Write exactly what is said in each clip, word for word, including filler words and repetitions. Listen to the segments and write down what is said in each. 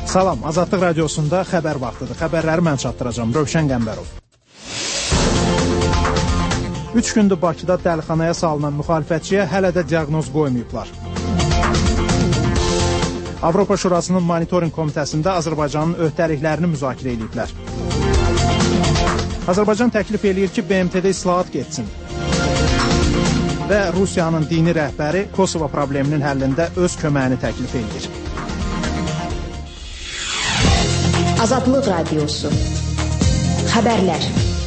Salam, Azadlıq Radiosunda xəbər vaxtıdır. Xəbərləri mən çatdıracağım, Rövşən Qəmbərov. Üç gündür Bakıda dəlixanaya salınan müxalifətçiyə hələ də diaqnoz qoymayıblar. Avropa Şurasının monitorinq komitəsində Azərbaycanın öhdəliklərini müzakirə ediblər. Azərbaycan təklif eləyir ki, B M T-də islahat getsin. Və Rusiyanın dini rəhbəri Kosovo probleminin həllində öz köməyini təklif eləyir. Azadlıq Radiosu. Xəbərlər.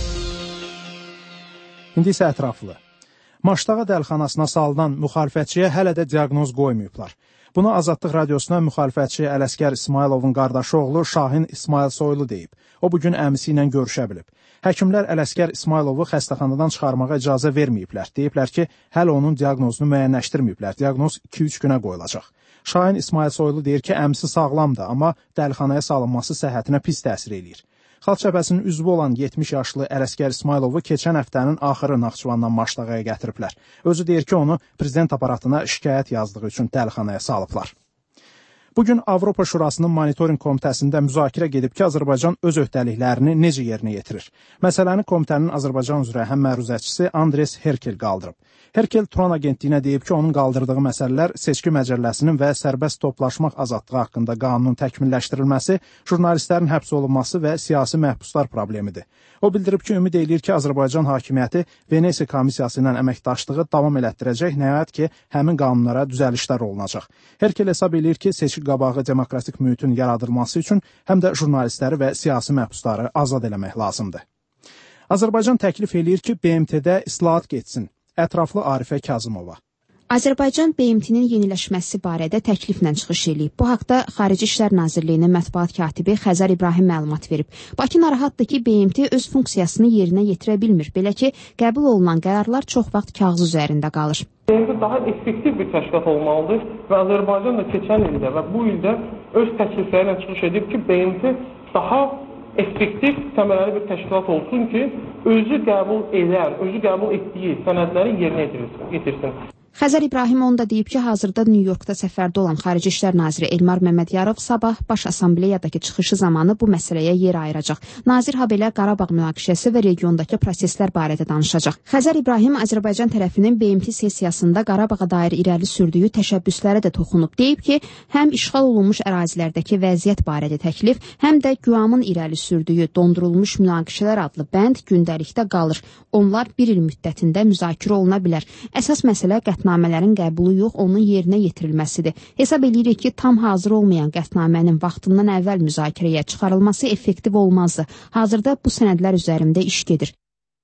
İndi isə ətraflı. Maşdağa dəlixanasına salınan müxalifətçiyə hələ də diaqnoz qoymayıblar. Bunu Azadlıq Radiosuna müxalifətçi Ələsgər İsmayılovun qardaşı oğlu Şahin İsmayılsoylu deyib. O bugün əmisi ilə görüşə bilib. Həkimlər Ələsgər İsmayılovu xəstəxanadan çıxarmağa icazə verməyiblər. Deyiblər ki, hələ onun diaqnozunu müəyyənləşdirməyiblər. Diaqnoz iki üç günə qoyulacaq. Şahin İsmayılsoylu deyir ki, əmisi sağlamdır, amma dəlixanaya salınması səhhətinə pis təsir eləyir. Xalq Cəbhəsinin üzvü olan yetmiş yaşlı Ələsgər İsmayılovu keçən həftənin axırı Naxçıvandan Maşdağaya gətiriblər. Özü deyir ki, onu prezident aparatına şikayət yazdığı üçün dəlixanaya salıblar. Bugün Avropa Şurasının monitorinq komitəsində müzakirə gedib ki, Azərbaycan öz öhdəliklərini necə yerinə yetirir. Məsələni komitənin Azərbaycan üzrə həm məruzəçisi Andres Herkel qaldırıb. Herkel Turan agentliyinə deyib ki, onun qaldırdığı məsələlər seçki məcəlləsinin və sərbəst toplaşmaq azadlığı haqqında qanunun təkmilləşdirilməsi, jurnalistlərin həbs olunması və siyasi məhbuslar problemidir. O bildirib ki, ümid eləyir ki, Azərbaycan hakimiyyəti Venesiya komissiyası ilə əməkdaşlığı davam elətdirəcək, nəhayət ki, həmin qanunlara düzəlişlər olunacaq. Herkel hesab eləyir ki, seçki qabağı demokratik mühitin yaradılması üçün həm də jurnalistləri və siyasi məhbusları azad eləmək lazımdır. Azərbaycan təklif eləyir ki, B M T-də islahat getsin. Ətraflı Arifə Kazımova. Azərbaycan B M T-nin yeniləşməsi barədə təkliflə çıxış edib. Bu haqda Xarici İşlər Nazirliyinin mətbuat katibi Xəzər İbrahim məlumat verib. Bakı narahatdır ki, B M T öz funksiyasını yerinə yetirə bilmir. Belə ki, qəbul olunan qərarlar çox vaxt kağız üzərində qalır. B M T daha effektiv bir təşkilat olmalıdır və Azərbaycan da keçən ildə və bu ildə öz təklifləri ilə çıxış edib ki, B M T daha effektiv, təməli bir təşkilat olsun ki, özü qəbul edər, özü qəbul etdiyi sənədləri yerinə yetirsin. Xəzər İbrahim onu da deyib ki, hazırda Nyu-Yorkda səfərdə olan Xarici İşlər Naziri Elmar Məmmədiyarov sabah Baş Assambleyadakı çıxışı zamanı bu məsələyə yer ayıracaq. Nazir habelə Qarabağ münaqişəsi və regiondakı proseslər barədə danışacaq. Xəzər İbrahim Azərbaycan tərəfinin B M T sessiyasında Qarabağa dair irəli sürdüyü təşəbbüslərə də toxunub. Deyib ki, həm işğal olunmuş ərazilərdəki vəziyyət barədə təklif, həm də Güamın irəli sürdüyü dondurulmuş münaqişələr adlı bənd gündəlikdə qalır. Onlar bir il müddətində müzakirə oluna bilər. Əsas məsələ qətnamələrin qəbulu yox, onun yerinə yetirilməsidir. Hesab edirik ki, tam hazır olmayan qətnamənin vaxtından əvvəl müzakirəyə çıxarılması effektiv olmazdı. Hazırda bu sənədlər üzərində iş gedir.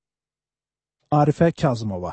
Arifə Kazımova.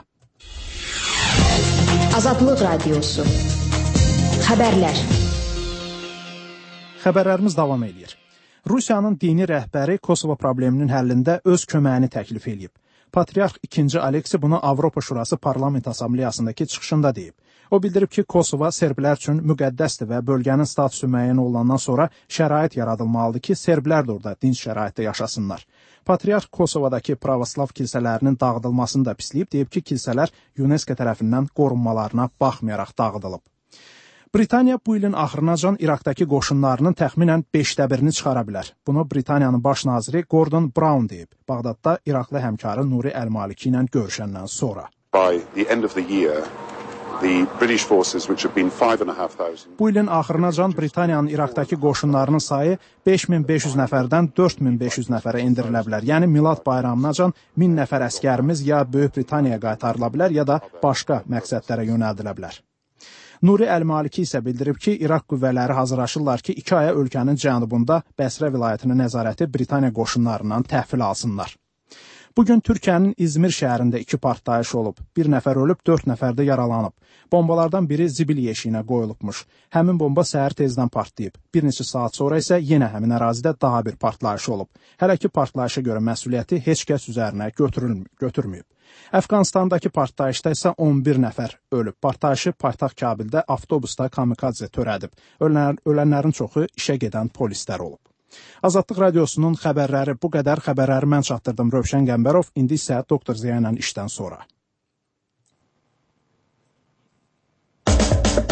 Azadlıq Radiosu. Xəbərlər. Xəbərlərimiz davam edir. Rusiyanın dini rəhbəri Kosovo probleminin həllində öz köməyini təklif edib. Patriarx ikinci Aleksi bunu Avropa Şurası Parlament Assambleyasındakı çıxışında deyib. O bildirib ki, Kosovo serblər üçün müqəddəsdir və bölgənin statusu müəyyən olandan sonra şərait yaradılmalıdır ki, serblər də orada dinc şəraitdə yaşasınlar. Patriarx Kosovadakı pravoslav kilsələrinin dağıdılmasını da pisləyib, deyib ki, kilsələr UNESCO tərəfindən qorunmalarına baxmayaraq dağıdılıb. Britaniya bu ilin axırınacan İraqdakı qoşunlarının təxminən beşdə birini çıxara bilər. Bunu Britaniyanın baş naziri Gordon Brown deyib, Bağdadda İraqlı həmkarı Nuri Əl-Maliki ilə görüşəndən sonra. By the end of the year, the British forces, which have been five and a half thousand. Bu ilin axırınacan Britaniyanın İraqdakı qoşunlarının sayı beş min beş yüz nəfərdən dörd min beş yüz nəfərə endirilə bilər. Yəni Milad bayramınacan min nəfər əskərimiz ya Böyük Britaniyaya qaytarıla bilər, ya da başqa məqsədlərə yönəldilə bilər. Nuri Əl-Maliki isə bildirib ki, İraq qüvvələri hazırlaşırlar ki, iki aya ölkənin cənubunda Bəsrə vilayətinin nəzarəti Britaniya qoşunlarından təhvil alsınlar. Bugün Türkiyənin İzmir şəhərində iki partlayış olub. Bir nəfər ölüb, dörd nəfər də yaralanıb. Bombalardan biri zibil yeşiyinə qoyulubmuş. Həmin bomba səhər tezdən partlayıb. Bir neçə saat sonra isə yenə həmin ərazidə daha bir partlayış olub. Hələ ki partlayışa görə məsuliyyəti heç kəs üzərinə götürməyib. Əfqanistandakı partlayışda isə on bir nəfər ölüb. Partlayışı paytaxt Kabildə avtobusda kamikadze törədib. Ölənlərin çoxu işə gedən polislər olub. Azadlıq Radiosunun xəbərləri bu qədər. Xəbərləri mən çatdırdım, Rövşən Qəmbərov. İndi isə Doktor Ziya ilə işdən sonra.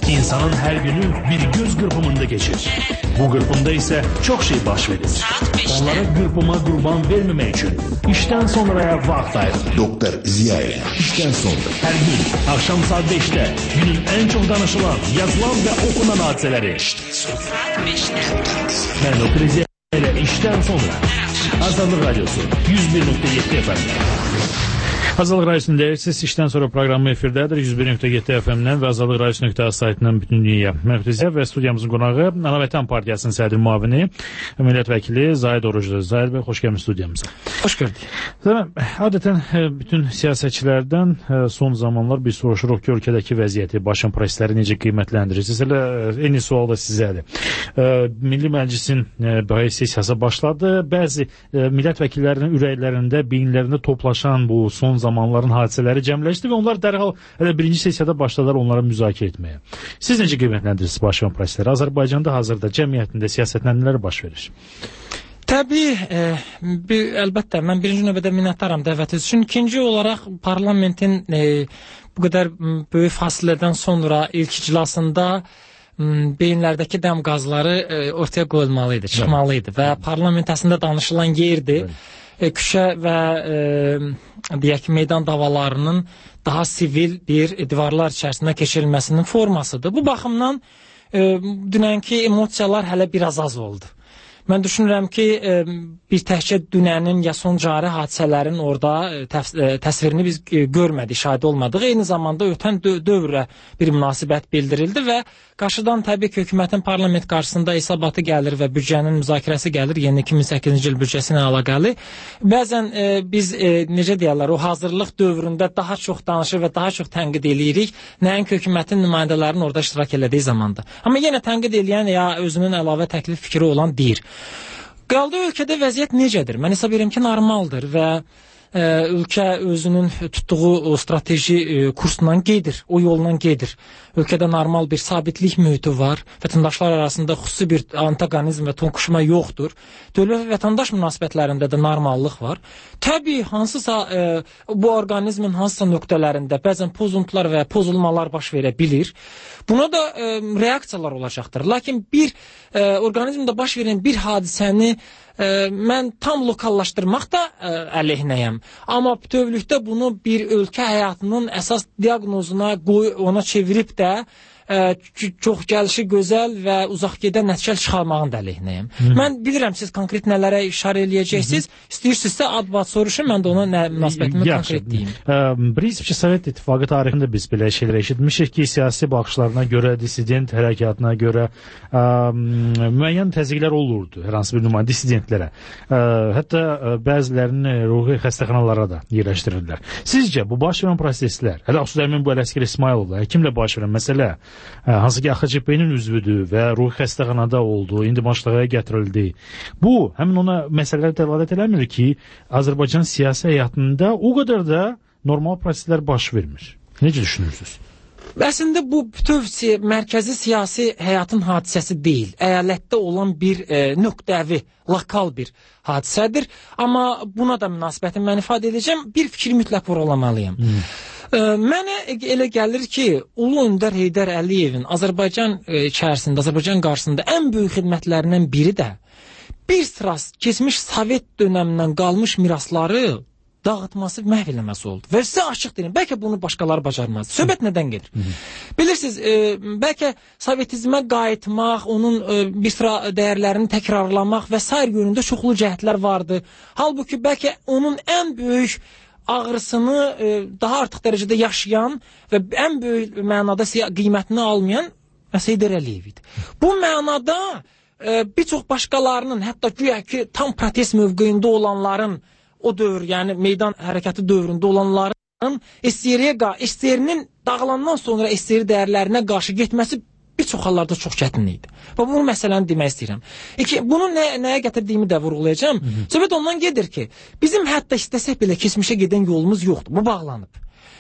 İnsanın her günü bir göz kırpımında geçir. Bu kırpımda ise çok şey baş verir. Onlara kırpıma kurban vermemek için işten sonraya vakit ayır. Doktor Ziyaye. İşten sonra her gün akşam saat beşte günün en çok danışılan, yazılan ve okunan hadiseleri. Saat beşte. Ben Doktor Ziyaye ile işten sonra. Azadlık Radyosu yüz bir nokta yedi F M'de. Azadlık Radyosu'nun değersiz işten sonra programı efirdədir. yüz bir nokta yedi F M'den ve Azadlık Radyosu nokta az saytından bütün dünya. Mərkəzi ve stüdyamızın qonağı Anavatan Partiyasının sədr müavini, millət vəkili Zahid Oruclu. Zahid Bey, hoş geldiniz stüdyamıza. Hoş gördük. Adeten bütün siyasetçilerden son zamanlar bir soruşuruq ki, ölkədəki vəziyyəti, başın prosesləri necə qiymətləndirirsiniz? Elə eyni sual da sizədir. Milli Məclisin siyasət başladı. Bəzi millət vəkillərinin ürəklərində, beyinlərində toplaşan bu son zamanların hadisələri cəmləşdi və onlar dərhal elə birinci sessiyada başladılar onlara müzakirə etməyə. Siz necə qiymətləndirirsiniz başlayan prosesləri? Azərbaycanda hazırda cəmiyyətində siyasətlə nələr baş verir? Təbii, e, bir, əlbəttə, mən birinci növbədə minnətdaram dəvətiniz üçün. İkinci olaraq parlamentin e, bu qədər böyük fasilədən sonra ilk iclasında beyinlərdəki dəm qazları e, ortaya qoyulmalıydı, çıxmalıydı və parlament əslində danışılan yerdir. E, küçə və e, deyək ki, meydan davalarının daha sivil bir e, divarlar içərisində keçirilməsinin formasıdır. Bu baxımdan e, dünənki emosiyalar hələ biraz az oldu. Mən düşünürəm ki, e, bir təkcə dünənin ya son cari hadisələrin orada e, təs e, təsvirini biz e, görmədik, şahid olmadıq. Eyni zamanda ötən dö dövrə bir münasibət bildirildi və qarşıdan təbii ki, hökumətin parlament qarşısında hesabatı gəlir və büdcənin müzakirəsi gəlir, yeni iki min səkkizinci il büdcəsi ilə əlaqəli. Bəzən e, biz e, necə deyərlər, o hazırlıq dövründə daha çox danışır və daha çox tənqid eləyirik, nəinki hökumətin nümayəndələrinin orada iştirak elədiyi zamanda. Amma yenə tənqid eləyən ya özünün əlavə təklif fikri olan deyir. Qaldı ölkədə vəziyyət necədir? Mən hesab edirəm ki, normaldır və e, ölkə özünün tutduğu o strateji e, kursla gedir, o yolla gedir. Ölkədə normal bir sabitlik mühiti var, vətəndaşlar arasında xüsusi bir antagonizm və tonquşma yoxdur. Dövlət və vətəndaş münasibətlərində də normallıq var. Təbii, hansısa e, bu orqanizmin hansısa nöqtələrində bəzən pozuntular və pozulmalar baş verə bilir. Buna da e, reaksiyalar olacaqdır. Lakin bir e, orqanizmdə baş verən bir hadisəni e, mən tam lokallaşdırmaq da e, əleyhinəyəm. Amma bütövlükdə bunu bir ölkə həyatının əsas diaqnozuna qoy, ona çevirib də ə, çox gəlişi gözəl və uzaq gedən nəticə çıxarmağın da əleyhinəyəm. Mən bilirəm siz konkret nələrə işarə eləyəcəksiniz. İstəyirsinizsə ad-bad soruşun, mən də ona nə münasibətimi konkret deyim. Bilirsiniz ki, Sovet İttifaqı tarixində biz belə şeylər eşitmişik ki, siyasi baxışlarına görə, dissident hərəkatına görə ə, müəyyən təzyiqlər olurdu hər hansı bir nümayəndə dissidentlərə. Ə, hətta ə, bəzilərinin ruhi xəstəxanalara da yerləşdirirlər. Sizcə bu baş verən proseslər, hələ Əmin bu Ələsgər İsmayılov həkimlə baş verən məsələ, hansı ki A X C P-nin üzvüdür və ruhi xəstəxanada oldu, indi başlığa gətirildi. Bu, həmin ona məsələlər dəlalət eləmir ki, Azərbaycan siyasi həyatında o qədər də normal proseslər baş vermir. Necə düşünürsünüz? Əslində bu bütöv mərkəzi siyasi həyatın hadisəsi deyil. Əyalətdə olan bir e, nöqtəvi, lokal bir hadisədir. Amma buna da münasibətimi mən ifadə edəcəm. Bir fikri mütləq vurulamalıyam. Hmm. E, mənə elə gəlir ki, Ulu Öndər Heydər Əliyevin Azərbaycan e, içərisində, Azərbaycan qarşısında ən böyük xidmətlərindən biri də bir sıra keçmiş Sovet dönəmindən qalmış mirasları dağıtması, məhv eləməsi oldu. Və sizə açıq deyim, bəlkə bunu başqaları bacarmaz. Söhbət nədən gedir? Hı -hı. Bilirsiniz, e, bəlkə sovetizmə qayıtmaq, onun e, bir sıra dəyərlərini təkrarlamaq və s. yönündə çoxlu cəhətlər vardı. Halbuki bəlkə onun ən böyük ağrısını e, daha artıq dərəcədə yaşayan və ən böyük mənada qiymətini almayan Heydər Əliyev idi. Bu mənada e, bir çox başqalarının, hətta güya ki, tam protest mövqeyində olanların o dövr, yəni meydan hərəkəti dövründə olanların S S R-nin dağılandan sonra S S R dəyərlərinə qarşı getməsi bir çox hallarda çox çətin idi. Və bunu məsələni demək istəyirəm. İki, bunu nə, nəyə gətirdiyimi də vurğulayacağım. Söhbət ondan gedir ki, bizim hətta istəsək belə keçmişə gedən yolumuz yoxdur. Bu bağlanıb.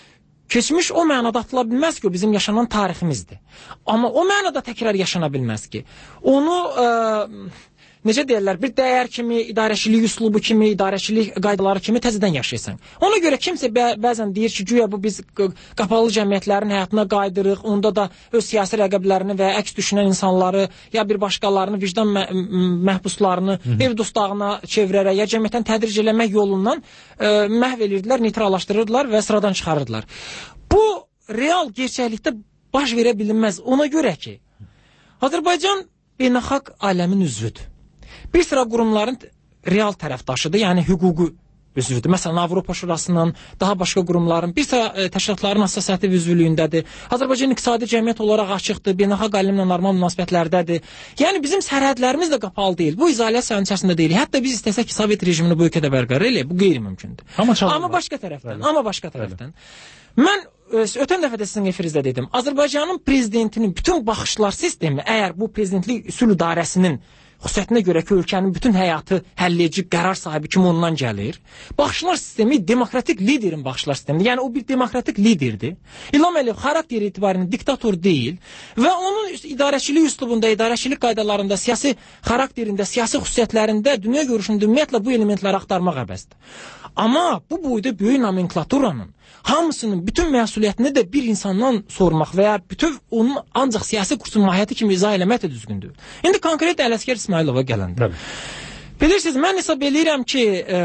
Keçmiş o mənada atıla bilməz ki, o bizim yaşanan tariximizdir. Amma o mənada təkrar yaşana bilməz ki. Onu... E, necə deyirlər, bir dəyər kimi, idarəçilik üslubu kimi, idarəçilik qaydaları kimi təzədən yaşayırsan. Ona görə kimsə bə bəzən deyir ki, güya bu biz qapalı cəmiyyətlərin həyatına qaydırıq, onda da öz siyasi rəqəblərini və əks düşünən insanları, ya bir başqalarını, vicdan mə məhbuslarını Hı -hı. ev dustağına çevirərək, ya cəmiyyətdən tədric eləmək yolundan e, məhv edirdilər, neytrallaşdırırdılar və sıradan çıxarırdılar. Bu real gerçəklikdə baş verə bilinməz. Ona görə ki, Azərbaycan beynəlxalq aləmin üzvüdür. Bir sıra qurumların real tərəfdaşıdır, yəni hüquqi üzvüdür. Məsələn, Avropa Şurasının, daha başqa qurumların, bir sıra e, təşkilatların assosiativ üzvlüyündədir. Azərbaycan iqtisadi cəmiyyət olaraq açıqdır, beynəlxalq aləmlə normal münasibətlərdədir. Yəni bizim sərhədlərimiz də qapalı deyil. Bu izolyasiyanın içərisində deyil. Hətta biz istəsək ki, Sovet rejimini bu ölkədə bərqərar eləyək, bu qeyri-mümkündür. Amma, amma başqa tərəfdən, Bəli. amma başqa tərəfdən. Mən ötən dəfə də sizin efirinizdə dedim. Azərbaycanın prezidentinin bütün baxışlar sistemi, əgər bu prezidentlik üsul idarəsinin xüsusiyyətinə görə ki, ölkənin bütün həyatı həlledici qərar sahibi kimi ondan gəlir. Baxışlar sistemi demokratik liderin baxışlar sistemidir. Yəni o bir demokratik liderdir. İlham Əliyev xarakteri etibarıyla diktator deyil və onun idarəçilik üslubunda, idarəçilik qaydalarında, siyasi xarakterində, siyasi xüsusiyyətlərində, dünya görüşündə ümumiyyətlə bu elementləri axtarmaq əbəsdir. Amma bu boyda böyük nomenklaturanın hamısının bütün məsuliyyətini də bir insandan sormaq və ya bütün onun ancaq siyasi kursun mahiyyəti kimi izah eləmək də düzgündür. İndi konkret Ələsgər İsmailova gələndə. Bilirsiniz, mən hesab eləyirəm ki, e,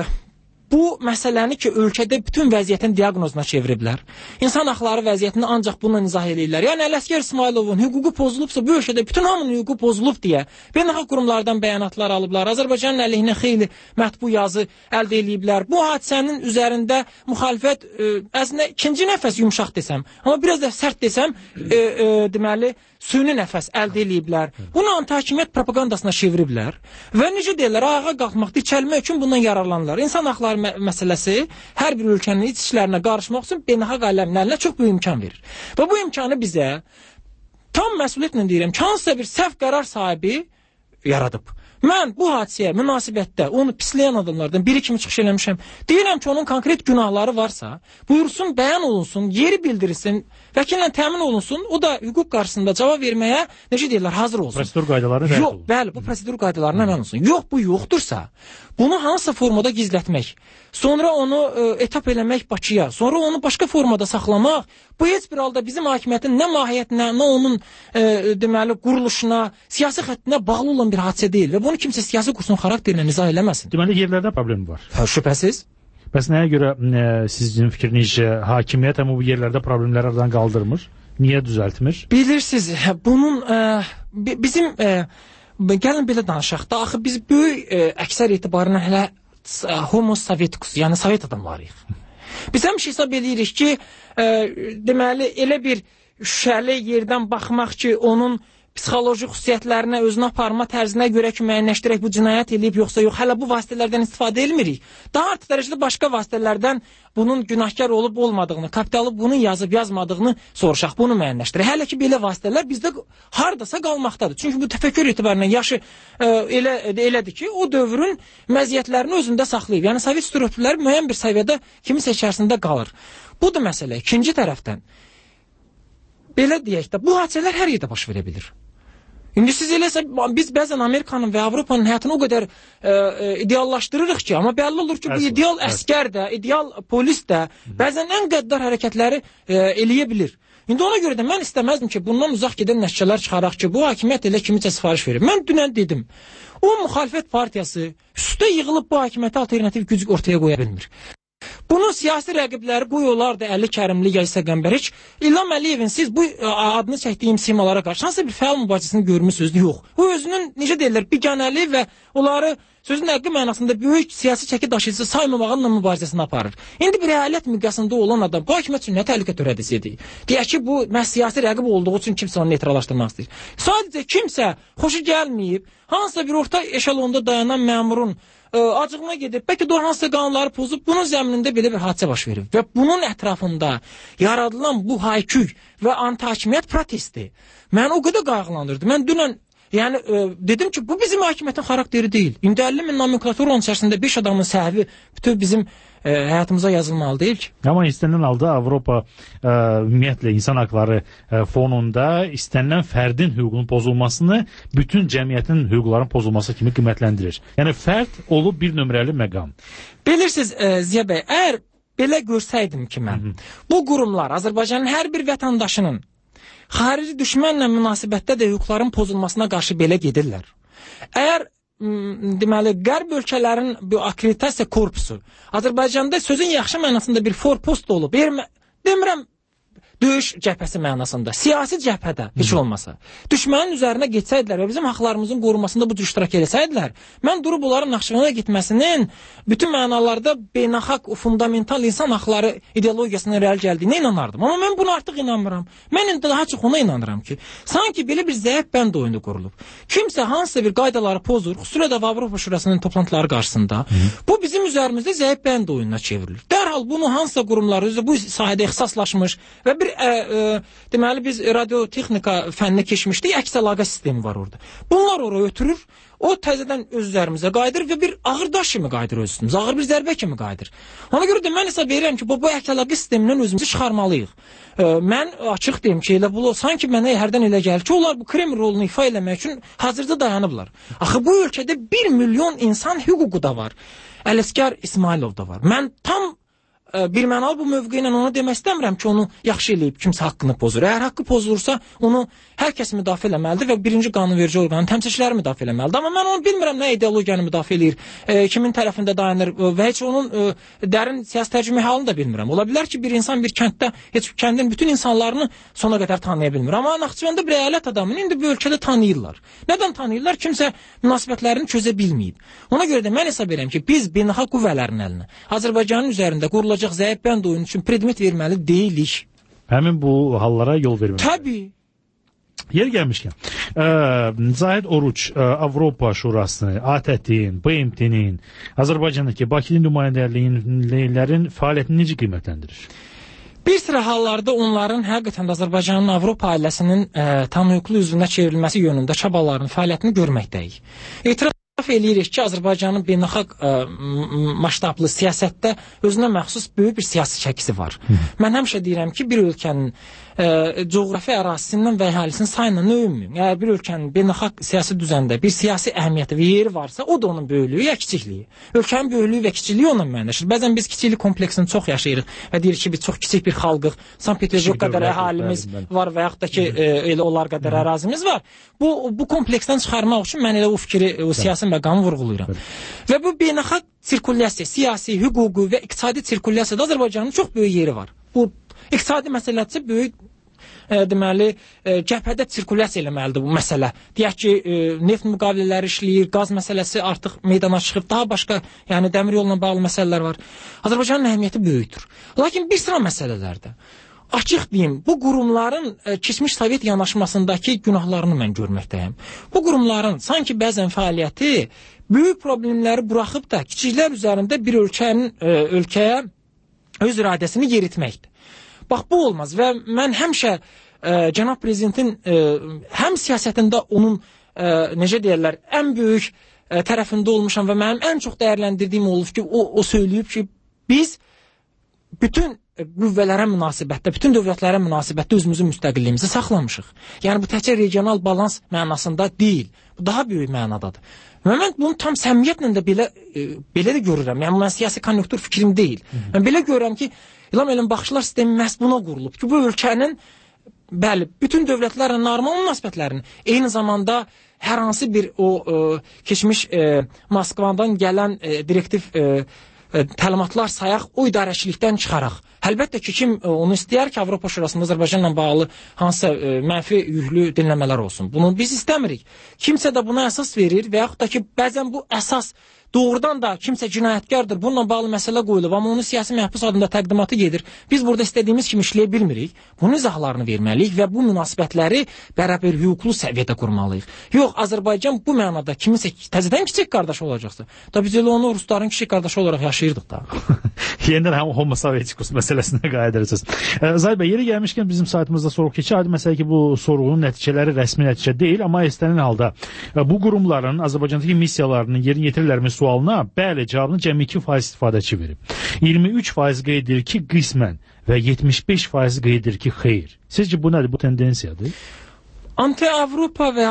bu məsələni ki, ölkədə bütün vəziyyətin diaqnozuna çeviriblər. İnsan haqları vəziyyətini ancaq bununla izah eləyirlər. Yəni Ələsgər İsmailovun hüququ pozulubsa, bu ölkədə bütün hamının hüququ pozulub deyə beynəlxalq qurumlardan bəyanatlar alıblar. Azərbaycanın əleyhinə xeyli mətbu yazı əldə eləyiblər. Bu hadisənin üzərində müxalifət e, əslində ikinci nəfəs yumşaq desəm, amma biraz da sərt desəm, e, e, deməli süni nəfəs əldə eləyiblər. Bunu antihakimiyyət propagandasına çeviriblər və necə deyirlər, ayağa qalxmaq, dikəlmək üçün bundan yararlanırlar. İnsan haqları mə məsələsi hər bir ölkənin iç işlərinə qarışmaq üçün beynəlxalq aləmin əlinə çox böyük imkan verir. Və bu imkanı bizə tam məsuliyyətlə deyirəm, hansısa bir səhv qərar sahibi yaradıb. Mən bu hadisəyə münasibətdə onu pisləyən adamlardan biri kimi çıxış eləmişəm. Deyirəm ki, onun konkret günahları varsa, buyursun, bəyan olunsun, yeri bildirilsin, vəkillə təmin olunsun, o da hüquq qarşısında cavab verməyə, necə deyirlər, hazır olsun. Prosedur qaydaları rədd olun. Bəli, bu prosedur qaydalarına əməl olunsun. Yox, bu yoxdursa, bunu hansısa formada gizlətmək, sonra onu e, etap eləmək Bakıya, sonra onu başqa formada saxlamaq, bu heç bir halda bizim hakimiyyətin nə mahiyyətinə, nə onun e, deməli quruluşuna, siyasi xəttinə bağlı olan bir hadisə deyil və bunu kimsə siyasi kursun xarakterinə izah eləməsin. Deməli yerlərdə problem var. Hə, şübhəsiz. Bəs nəyə görə e, sizin fikrinizcə hakimiyyət həmin bu yerlərdə problemləri aradan qaldırmır? Niyə düzəltmir? Bilirsiniz, bunun e, bizim e, gəlin belə danışaq da, axı biz böyük e, əksər etibarına hələ e, homo sovietikus, yəni sovet adamlarıyıq. Biz həmişə hesab edirik ki, e, deməli elə bir şüşəli yerdən baxmaq ki, onun psixoloji xüsusiyyətlərinə, özünə aparma tərzinə görə ki, müəyyənləşdirək bu cinayət eləyib yoxsa yox, hələ bu vasitələrdən istifadə etmirik. Daha artıq dərəcədə başqa vasitələrdən bunun günahkar olub olmadığını, kapitalı bunun yazıb yazmadığını soruşaq, bunu müəyyənləşdirək. Hələ ki, belə vasitələr bizdə hardasa qalmaqdadır. Çünki bu təfəkkür etibarından yaşı e, elə, elədir ki, o dövrün məziyyətlərini özündə saxlayıb. Yəni, sovet stereotipləri müəyyən bir səviyyədə kimisə içərisində qalır. Bu da məsələ. İkinci tərəfdən, belə deyək də, bu hadisələr hər yerdə baş verə bilir. İndi siz eləsə, biz bəzən Amerikanın və Avropanın həyatını o qədər e, e, ideallaşdırırıq ki, amma bəlli olur ki, bu Əsl, ideal əsl. əskər də, ideal polis də bəzən ən qəddar hərəkətləri e, eləyə bilir. İndi ona görə də mən istəməzdim ki, bundan uzaq gedən nəticələr çıxaraq ki, bu hakimiyyət elə kimisə sifariş verir. Mən dünən dedim, o müxalifət partiyası üstə yığılıb bu hakimiyyətə alternativ güc ortaya qoya bilmir. Bunun siyasi rəqibləri qoyuyorlar da Əli Kərimli, Yaysa Qəmbər. İlham Əliyevin siz bu adını çəkdiyim simalara qarşı hansı bir fəal mübarizəsini görmüsünüz? Yox. O özünün, necə deyirlər, biganəli və onları sözün həqiqi mənasında böyük siyasi çəki daşıyıcısı saymamağınla mübarizəsini aparır. İndi bir əyalət miqyasında olan adam bu hakimiyyət üçün nə təhlükə törədisidir? Deyək ki, bu məhz siyasi rəqib olduğu üçün kimsə onu neytrallaşdırmaq istəyir. Sadəcə kimsə xoşu gəlməyib, hansısa bir orta eşelonda dayanan məmurun acığına gedib, bəlkə də hansısa qanunları pozub, bunun zəminində belə bir hadisə baş verir. Və bunun ətrafında yaradılan bu hayküy və antihakimiyyət protesti məni o qədər qayğılandırdı. Mən dünən Yəni e, dedim ki, bu bizim hakimiyyətin xarakteri deyil. İndi əlli min nomenklaturanın içərisində beş adamın səhvi bütün bizim e, həyatımıza yazılmalı deyil ki. Amma istənilən halda Avropa e, ümumiyyətlə insan haqları e, fonunda istənilən fərdin hüququnun pozulmasını bütün cəmiyyətin hüquqlarının pozulması kimi qiymətləndirir. Yəni fərd olub bir nömrəli məqam. Bilirsiniz e, Ziya bəy, əgər belə görsəydim ki mən, Hı -hı. bu qurumlar Azərbaycanın hər bir vətəndaşının xarici düşmənlə münasibətdə də hüquqların pozulmasına qarşı belə gedirlər. Əgər deməli qərb ölkələrin bu akkreditasiya korpusu Azərbaycanda sözün yaxşı mənasında bir forpost olub, demirəm döyüş cəbhəsi mənasında, siyasi cəbhədə heç olmasa, düşmənin üzərinə getsəydilər və bizim haqlarımızın qorunmasında bu cür iştirak etsəydilər, mən durub onların Naxçıvana getməsinin bütün mənalarda beynəlxalq fundamental insan haqları ideologiyasına irəli gəldiyinə inanardım. Amma mən buna artıq inanmıram. Mən indi daha çox ona inanıram ki, sanki belə bir zəif bənd oyunu qurulub. Kimsə hansısa bir qaydaları pozur, xüsusilə də Avropa Şurasının toplantıları qarşısında, Hı. bu bizim üzərimizdə zəif bənd oyununa çevrilir. Dərhal bunu hansısa qurumlar özü bu sahədə ixtisaslaşmış və bir ə, ə, deməli biz radiotexnika fənninə keçmişdik, əks əlaqə sistemi var orada. Bunlar oraya ötürür, o təzədən öz üzərimizə qayıdır və bir ağır daş kimi qayıdır öz üstümüzə, ağır bir zərbə kimi qayıdır. Ona görə də mən hesab verirəm ki, bu, bu əks əlaqə sistemindən özümüzü çıxarmalıyıq. Ə, mən açıq deyim ki, elə bu sanki mənə hərdən elə gəlir ki, onlar bu Kreml rolunu ifa eləmək üçün hazırda dayanıblar. Axı bu ölkədə bir milyon insan hüququ da var. Ələskər İsmailov da var. Mən tam bir mənalı bu mövqe ilə onu demək istəmirəm ki, onu yaxşı eləyib, kimsə haqqını pozur. Əgər haqqı pozulursa, onu hər kəs müdafiə eləməlidir və birinci qanunverici orqanın təmsilçiləri müdafiə eləməlidir. Amma mən onu bilmirəm nə ideologiyanı müdafiə eləyir, e, kimin tərəfində dayanır və heç onun e, dərin siyasi tərcümə halını da bilmirəm. Ola bilər ki, bir insan bir kənddə heç kəndin bütün insanlarını sona qədər tanıya bilmir. Amma Naxçıvanda bir əyalət adamını indi bu ölkədə tanıyırlar. Nədən tanıyırlar? Kimsə münasibətlərini çözə bilməyib. Ona görə də mən hesab edirəm ki, biz beynəlxalq qüvvələrin əlinə Azərbaycanın üzərində qurulacaq zəif bənd oyunu üçün predmet verməli deyilik. Həmin bu hallara yol verməli. Tabii. Yer gəlmişkən, ə, Zahid Oruç, ə, Avropa Şurası, A T T-in, B M T-nin, Azərbaycandakı Bakılı nümayəndəliklərin fəaliyyətini necə qiymətləndirir? Bir sıra hallarda onların həqiqətən də Azərbaycanın Avropa ailəsinin ə, tam hüquqlu üzvünə çevrilməsi yönündə çabalarının fəaliyyətini görməkdəyik. Etiraf eləyirik ki, Azərbaycanın beynəlxalq maştablı siyasətdə özünə məxsus böyük bir siyasi çəkisi var. Hı. Mən həmişə deyirəm ki, bir ölkənin ə, coğrafi ərazisindən və əhalisinin sayına nə ümumi? Yəni bir ölkənin beynəlxalq siyasi düzəndə bir siyasi əhəmiyyəti və yeri varsa, o da onun böyüklüyü ya kiçikliyi. Ölkənin böyüklüyü və kiçikliyi onunla müəyyənləşir. Bəzən biz kiçiklik kompleksini çox yaşayırıq və deyirik ki, biz çox kiçik bir xalqıq. Sankt Peterburq qədər əhalimiz var və yaxud da ki, ə, elə onlar qədər ərazimiz var. Bu bu kompleksdən çıxarmaq üçün mən elə o fikri, o siyasi məqamı vurğulayıram. Və bu beynəlxalq sirkulyasiya, siyasi, hüquqi və iqtisadi sirkulyasiyada Azərbaycanın çox böyük yeri var. Bu iqtisadi məsələsi böyük e, deməli e, cəbhədə sirkulyasiya eləməlidir bu məsələ. Deyək ki, e, neft müqavilələri işləyir, qaz məsələsi artıq meydana çıxıb, daha başqa, yəni dəmir yolla bağlı məsələlər var. Azərbaycanın əhəmiyyəti böyükdür. Lakin bir sıra məsələlərdə açıq deyim, bu qurumların e, keçmiş Sovet yanaşmasındakı günahlarını mən görməkdəyim. Bu qurumların sanki bəzən fəaliyyəti böyük problemləri buraxıb da kiçiklər üzərində bir ölkənin e, ölkəyə öz iradəsini yeritməkdir. Bax, bu olmaz və mən həmişə e, cənab prezidentin e, həm siyasətində onun e, necə deyirlər, ən böyük e, tərəfində olmuşam və mənim ən çox dəyərləndirdiyim olub ki, o, o söyləyib ki, biz bütün qüvvələrə münasibətdə, bütün dövlətlərə münasibətdə özümüzün müstəqilliyimizi saxlamışıq. Yəni bu təkcə regional balans mənasında deyil, bu daha böyük mənadadır. Və mən bunu tam səmimiyyətlə də belə e, belə də görürəm. Yəni mən siyasi konjunktur fikrim deyil. Hı -hı. Mən belə görürəm ki, İlham Əliyev baxışlar sistemi məhz buna qurulub ki, bu ölkənin bəli, bütün dövlətlərlə normal münasibətlərini, eyni zamanda hər hansı bir o e, keçmiş e, Moskvadan gələn e, direktiv e, təlimatlar sayaq, o idarəçilikdən çıxaraq. Əlbəttə ki, kim onu istəyər ki, Avropa Şurasında Azərbaycanla bağlı hansısa e, mənfi yüklü dinləmələr olsun. Bunu biz istəmirik. Kimsə də buna əsas verir və yaxud da ki, bəzən bu əsas doğrudan da kimsə cinayətkardır, bununla bağlı məsələ qoyulub, amma onun siyasi məhbus adında təqdimatı gedir. Biz burada istədiyimiz kimi işləyə bilmirik. Bunun izahlarını verməliyik və bu münasibətləri bərabər hüquqlu səviyyədə qurmalıyıq. Yox, Azərbaycan bu mənada kiminsə təzədən kiçik qardaş olacaqsa, da biz elə onu rusların kiçik qardaşı olaraq yaşayırdıq da. Yenidən həm homo sovietikus məsələsinə qayıdıracağız. Zahid bəy, yeri gəlmişkən bizim saytımızda soruq keçir. Aydın məsələ ki, bu sorğunun nəticələri rəsmi nəticə deyil, amma istənilən halda bu qurumların Azərbaycandakı missiyalarının yerinə yetirirlərmi sualına bəli cavabını cəmi iki faiz istifadəçi verib. iyirmi üç faiz qeyd edir ki, qismən və yetmiş beş faiz qeyd edir ki, xeyr. Sizcə bu nədir? Bu tendensiyadır? Anti-Avropa və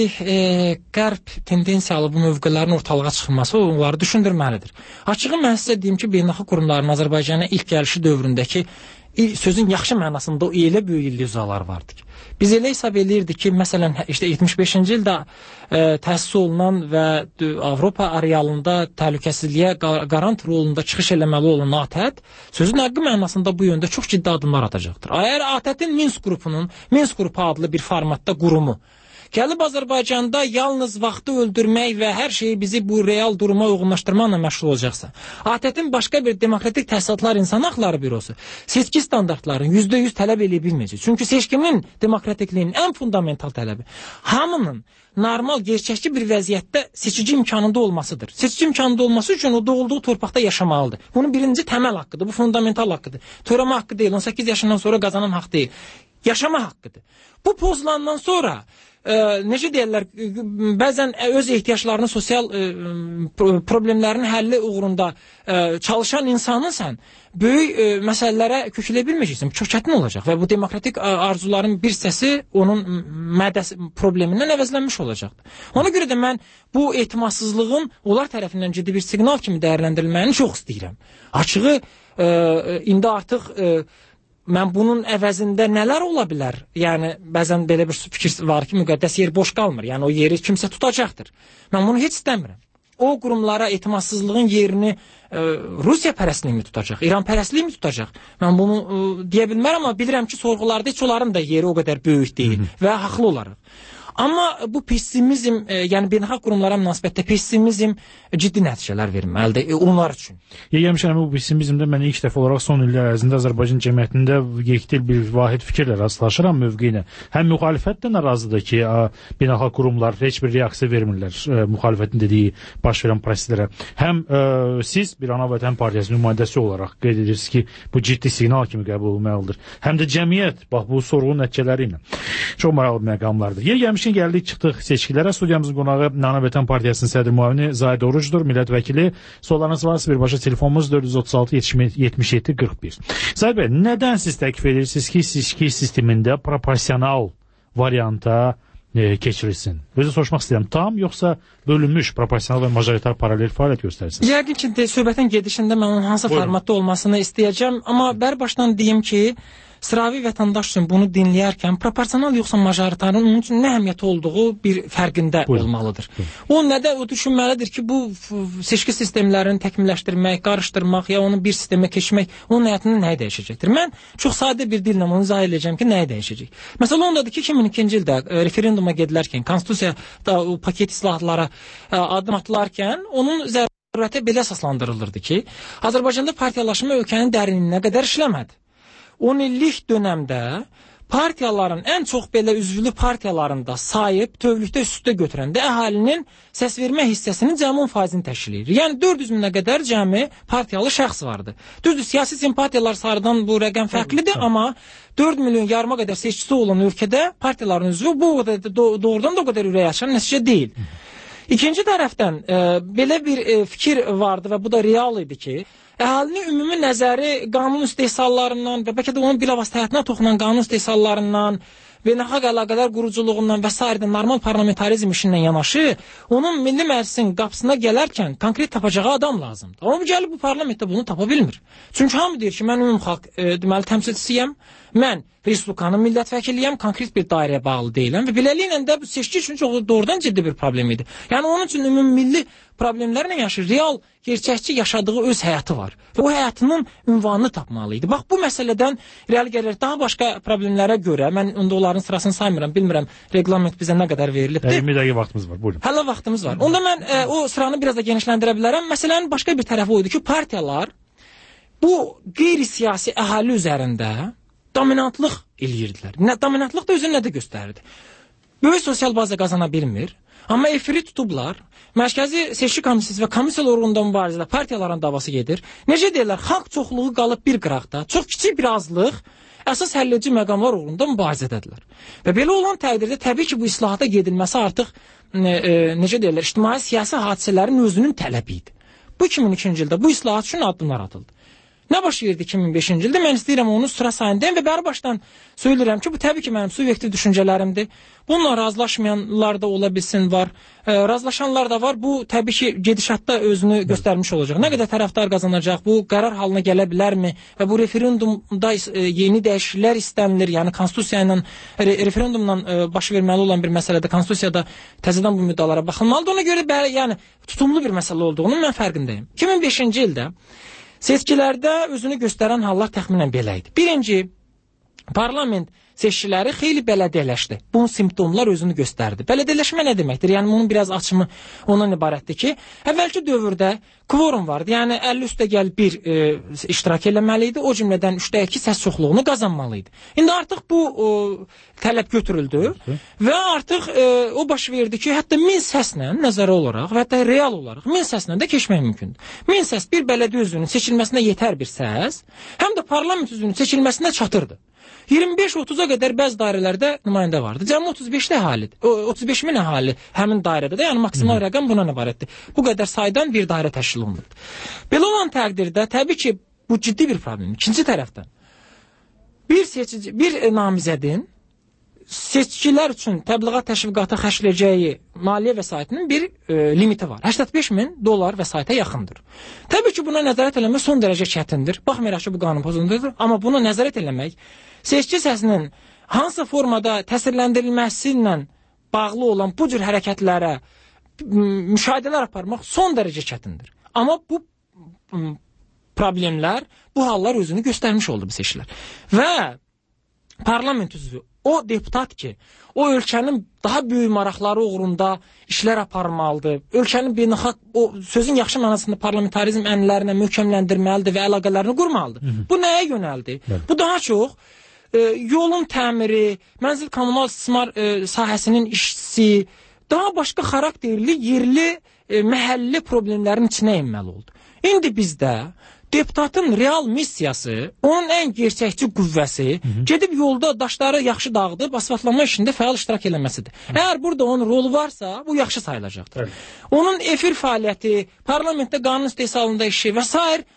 anti-Qərb tendensiyalı bu mövqələrin ortalığa çıxması onları düşündürməlidir. Açığı mən sizə deyim ki, beynəlxalq qurumların Azərbaycana ilk gəlişi dövründəki sözün yaxşı mənasında o elə böyük illüziyalar vardı ki. Biz elə hesab edirdik ki, məsələn, işte yetmiş beşinci ildə e, təsis olunan və Avropa arealında təhlükəsizliyə qarant rolunda çıxış eləməli olan ATƏT sözün haqqı mənasında bu yöndə çox ciddi addımlar atacaqdır. Əgər ATƏT-in Minsk qrupunun, Minsk qrupu adlı bir formatda qurumu gəlib Azərbaycanda yalnız vaxtı öldürmək və hər şeyi bizi bu real duruma uyğunlaşdırmaqla məşğul olacaqsa, ATƏT-in başqa bir demokratik təhsilatlar insan haqları bürosu seçki standartlarını yüzdə yüz tələb edə bilməyəcək. Çünki seçkimin demokratikliyin ən fundamental tələbi hamının normal, gerçəkçi bir vəziyyətdə seçici imkanında olmasıdır. Seçici imkanında olması üçün o doğulduğu torpaqda yaşamalıdır. Bunun birinci təməl haqqıdır, bu fundamental haqqıdır. Törəmə haqqı deyil, on səkkiz yaşından sonra qazanan haqq deyil. Yaşama haqqıdır. Bu pozulandan sonra Ə, necə deyirlər, bəzən öz ehtiyaclarını, sosial ə, problemlərin həlli uğrunda ə, çalışan insanı sən böyük ə, məsələlərə kökülə bilməyəcəksən. Çox çətin olacaq və bu demokratik arzuların bir hissəsi onun mədəsi problemindən əvəzlənmiş olacaqdır. Ona görə də mən bu etimadsızlığın onlar tərəfindən ciddi bir siqnal kimi dəyərləndirilməyini çox istəyirəm. Açığı ə, indi artıq ə, mən bunun əvəzində nələr ola bilər? Yəni, bəzən belə bir fikir var ki, müqəddəs yer boş qalmır. Yəni, o yeri kimsə tutacaqdır. Mən bunu heç istəmirəm. O qurumlara etimadsızlığın yerini e, Rusiya pərəstliyimi tutacaq, İran pərəstliyimi tutacaq. Mən bunu e, deyə bilmərəm, amma bilirəm ki, sorğularda heç onların da yeri o qədər böyük deyil və haqlı olaraq. Amma bu pessimizm, e, yəni beynəlxalq qurumlara münasibətdə pessimizm ciddi nəticələr verməlidir e, onlar üçün. Yemişəm bu pessimizmdə mən ilk dəfə olaraq son illər ərzində Azərbaycan cəmiyyətində yekdil bir vahid fikirlə rastlaşıram mövqeyinə. Həm müxalifət də narazıdır ki, beynəlxalq qurumlar heç bir reaksiya vermirlər e, müxalifətin dediyi baş verən proseslərə. Həm e, siz bir ana vətən partiyasının nümayəndəsi olaraq qeyd edirsiniz ki, bu ciddi siqnal kimi qəbul olunmalıdır. Həm də cəmiyyət bax bu sorğu nəticələri ilə. Çox maraqlı məqamlardır. Yer gəlmişkən gəldik, çıxdıq seçkilərə. Studiyamızın qonağı Ana Vətən Partiyasının sədr müavini Zahid Orucdur, millət vəkili. Suallarınız varsa birbaşa telefonumuz dörd yüz otuz altı yetmiş yeddi qırx bir. Zahid bəy, nədən siz təklif edirsiniz ki, seçki sistemində proporsional varianta e, keçirilsin? Özü soruşmaq istəyirəm, tam yoxsa bölünmüş proporsional və majoritar paralel fəaliyyət göstərsin? Yəqin ki, de, söhbətin gedişində mən onun hansı Buyurun. formatda olmasını istəyəcəm, amma bər başdan deyim ki, sıravi vətəndaş üçün bunu dinləyərkən proporsional yoxsa majoritarın onun üçün nə əhəmiyyəti olduğu bir fərqində Buyurun. olmalıdır. Buyurun. O nədə o düşünməlidir ki, bu seçki sistemlərini təkmilləşdirmək, qarışdırmaq ya onu bir sistemə keçmək onun həyatında nəyi dəyişəcəkdir? Mən çox sadə bir dillə onu izah edəcəm ki, nəyi dəyişəcək? Məsələn, ondadır ki, iki min ikinci ildə referenduma gedilərkən, konstitusiyada o paket islahatlara adım atılarkən onun zərurəti belə əsaslandırılırdı ki, Azərbaycanda partiyalaşma ölkənin dərinliyinə qədər işləmədi. on illik dönəmdə partiyaların ən çox belə üzvlü partiyalarında sayıb tövlükdə üstə götürəndə əhalinin səsvermə hissəsinin cəmi on faizini təşkil edir. Yəni dörd yüz minə qədər cəmi partiyalı şəxs vardı. Düzdür, siyasi simpatiyalar sayıdan bu rəqəm fərqlidir, amma dörd milyon yarıma qədər seçicisi olan ölkədə partiyaların üzvü bu doğrudan da o qədər ürək açan nəticə deyil. İkinci tərəfdən e, belə bir e, fikir vardı və bu da real idi ki, əhalinin ümumi nəzəri qanun istehsallarından və bəlkə də onun bilavasitə həyatına toxunan qanun istehsallarından, beynəlxalq əlaqələr quruculuğundan və s. normal parlamentarizm işindən yanaşı, onun milli məclisin qapısına gələrkən konkret tapacağı adam lazımdır. Amma bu gəlib bu parlamentdə bunu tapa bilmir. Çünki hamı deyir ki, mən ümum xalq e, deməli təmsilçisiyəm, mən Respublikanın millət vəkilliyəm, konkret bir dairəyə bağlı deyiləm və beləliklə də bu seçki üçün çox doğrudan ciddi bir problem idi. Yəni onun üçün ümumilli problemlərlə yaşayır, real, gerçəkçi yaşadığı öz həyatı var və o həyatının ünvanını tapmalı idi. Bax, bu məsələdən real gəlir daha başqa problemlərə görə, mən onda onların sırasını saymıram, bilmirəm, reglament bizə nə qədər verilibdir. iyirmi dəqiqə vaxtımız var, buyurun. Hələ vaxtımız var. Onda mən e, o sıranı biraz da genişləndirə bilərəm. Məsələnin başqa bir tərəfi oydu ki, partiyalar bu qeyri-siyasi əhali üzərində dominantlıq eləyirdilər. Nə, dominantlıq da özünü nədə göstərirdi? Böyük sosial baza qazana bilmir, amma efiri tutublar, Mərkəzi Seçki Komissiyası və komissiya orqanında mübarizədə partiyaların davası gedir. Necə deyirlər, xalq çoxluğu qalıb bir qıraqda, çox kiçik bir azlıq əsas həlledici məqamlar uğrunda mübarizədədirlər. Və belə olan təqdirdə təbii ki, bu islahata gedilməsi artıq e, e, necə deyirlər, ictimai siyasi hadisələrin özünün tələbi idi. Bu iki min ikinci ildə bu islahat üçün addımlar atıldı. Nə baş verdi iki min beşinci ildə? Mən istəyirəm onu sıra sayındayım və bəri başdan söyləyirəm ki, bu təbii ki, mənim subyektiv düşüncələrimdir. Bununla razılaşmayanlar da ola bilsin var. E, razılaşanlar da var. Bu təbii ki, gedişatda özünü göstərmiş olacaq. Nə qədər tərəfdar qazanacaq? Bu qərar halına gələ bilərmi? Və bu referendumda e, yeni dəyişikliklər istənilir. Yəni konstitusiya ilə re, referendumla e, baş verməli olan bir məsələdə konstitusiyada təzədən bu müddəalara baxılmalıdır. Ona görə bəli, yəni tutumlu bir məsələ olduğunu mən fərqindəyim. iki min beşinci ildə seçkilərdə özünü göstərən hallar təxminən belə idi. Birinci, parlament seçkiləri xeyli bələdiyyələşdi. Bunun simptomlar özünü göstərdi. Bələdiyyələşmə nə deməkdir? Yəni bunun biraz açımı ondan ibarətdir ki, əvvəlki dövrdə kvorum vardı. Yəni əlli üstə gəl bir e, iştirak eləməli idi. O cümlədən üçdə iki səs çoxluğunu qazanmalı idi. İndi artıq bu o, tələb götürüldü və artıq e, o baş verdi ki, hətta min səslə nəzərə olaraq və hətta real olaraq min səslə də keçmək mümkündür. Min səs bir bələdiyyə üzvünün seçilməsinə yetər bir səs, həm də parlament üzvünün seçilməsinə çatırdı. iyirmi beş otuz'a qədər bəzi dairələrdə nümayəndə vardı. Cəmi otuz beşdə əhalidir. otuz beş min əhali həmin dairədə də, yəni maksimal rəqəm buna ibarətdir. Bu qədər saydan bir dairə təşkil olunur. Belə olan təqdirdə təbii ki, bu ciddi bir problem. İkinci tərəfdən bir seçici, bir namizədin seçkilər üçün təbliğat təşviqata xərcləyəcəyi maliyyə vəsaitinin bir e, limiti var. səksən beş min dollar vəsaitə yaxındır. Təbii ki, buna nəzarət eləmək son dərəcə çətindir. Baxmayaraq ki, bu qanun pozuntusudur, amma buna nəzarət eləmək seçki səsinin hansı formada təsirləndirilməsi ilə bağlı olan bu cür hərəkətlərə müşahidələr aparmaq son dərəcə çətindir. Amma bu problemlər, bu hallar özünü göstərmiş oldu bu seçkilər. Və parlament üzvü, o deputat ki, o ölkənin daha böyük maraqları uğrunda işlər aparmalıdır. Ölkənin beynəlxalq, o sözün yaxşı mənasında parlamentarizm ənənələrinə möhkəmləndirməlidir və əlaqələrini qurmalıdır. Hı -hı. Bu nəyə yönəldi? Evet. Bu daha çox e, yolun təmiri, mənzil kommunal istismar e, sahəsinin işçisi, daha başqa xarakterli, yerli, e, məhəlli problemlərin içinə inməli oldu. İndi bizdə deputatın real missiyası, onun ən gerçəkçi qüvvəsi, hı -hı. gedib yolda daşları yaxşı dağıdıb, asfaltlama işində fəal iştirak eləməsidir. Hı -hı. Əgər burada onun rolu varsa, bu yaxşı sayılacaqdır. Evet. Onun efir fəaliyyəti, parlamentdə qanun istehsalında işi və s.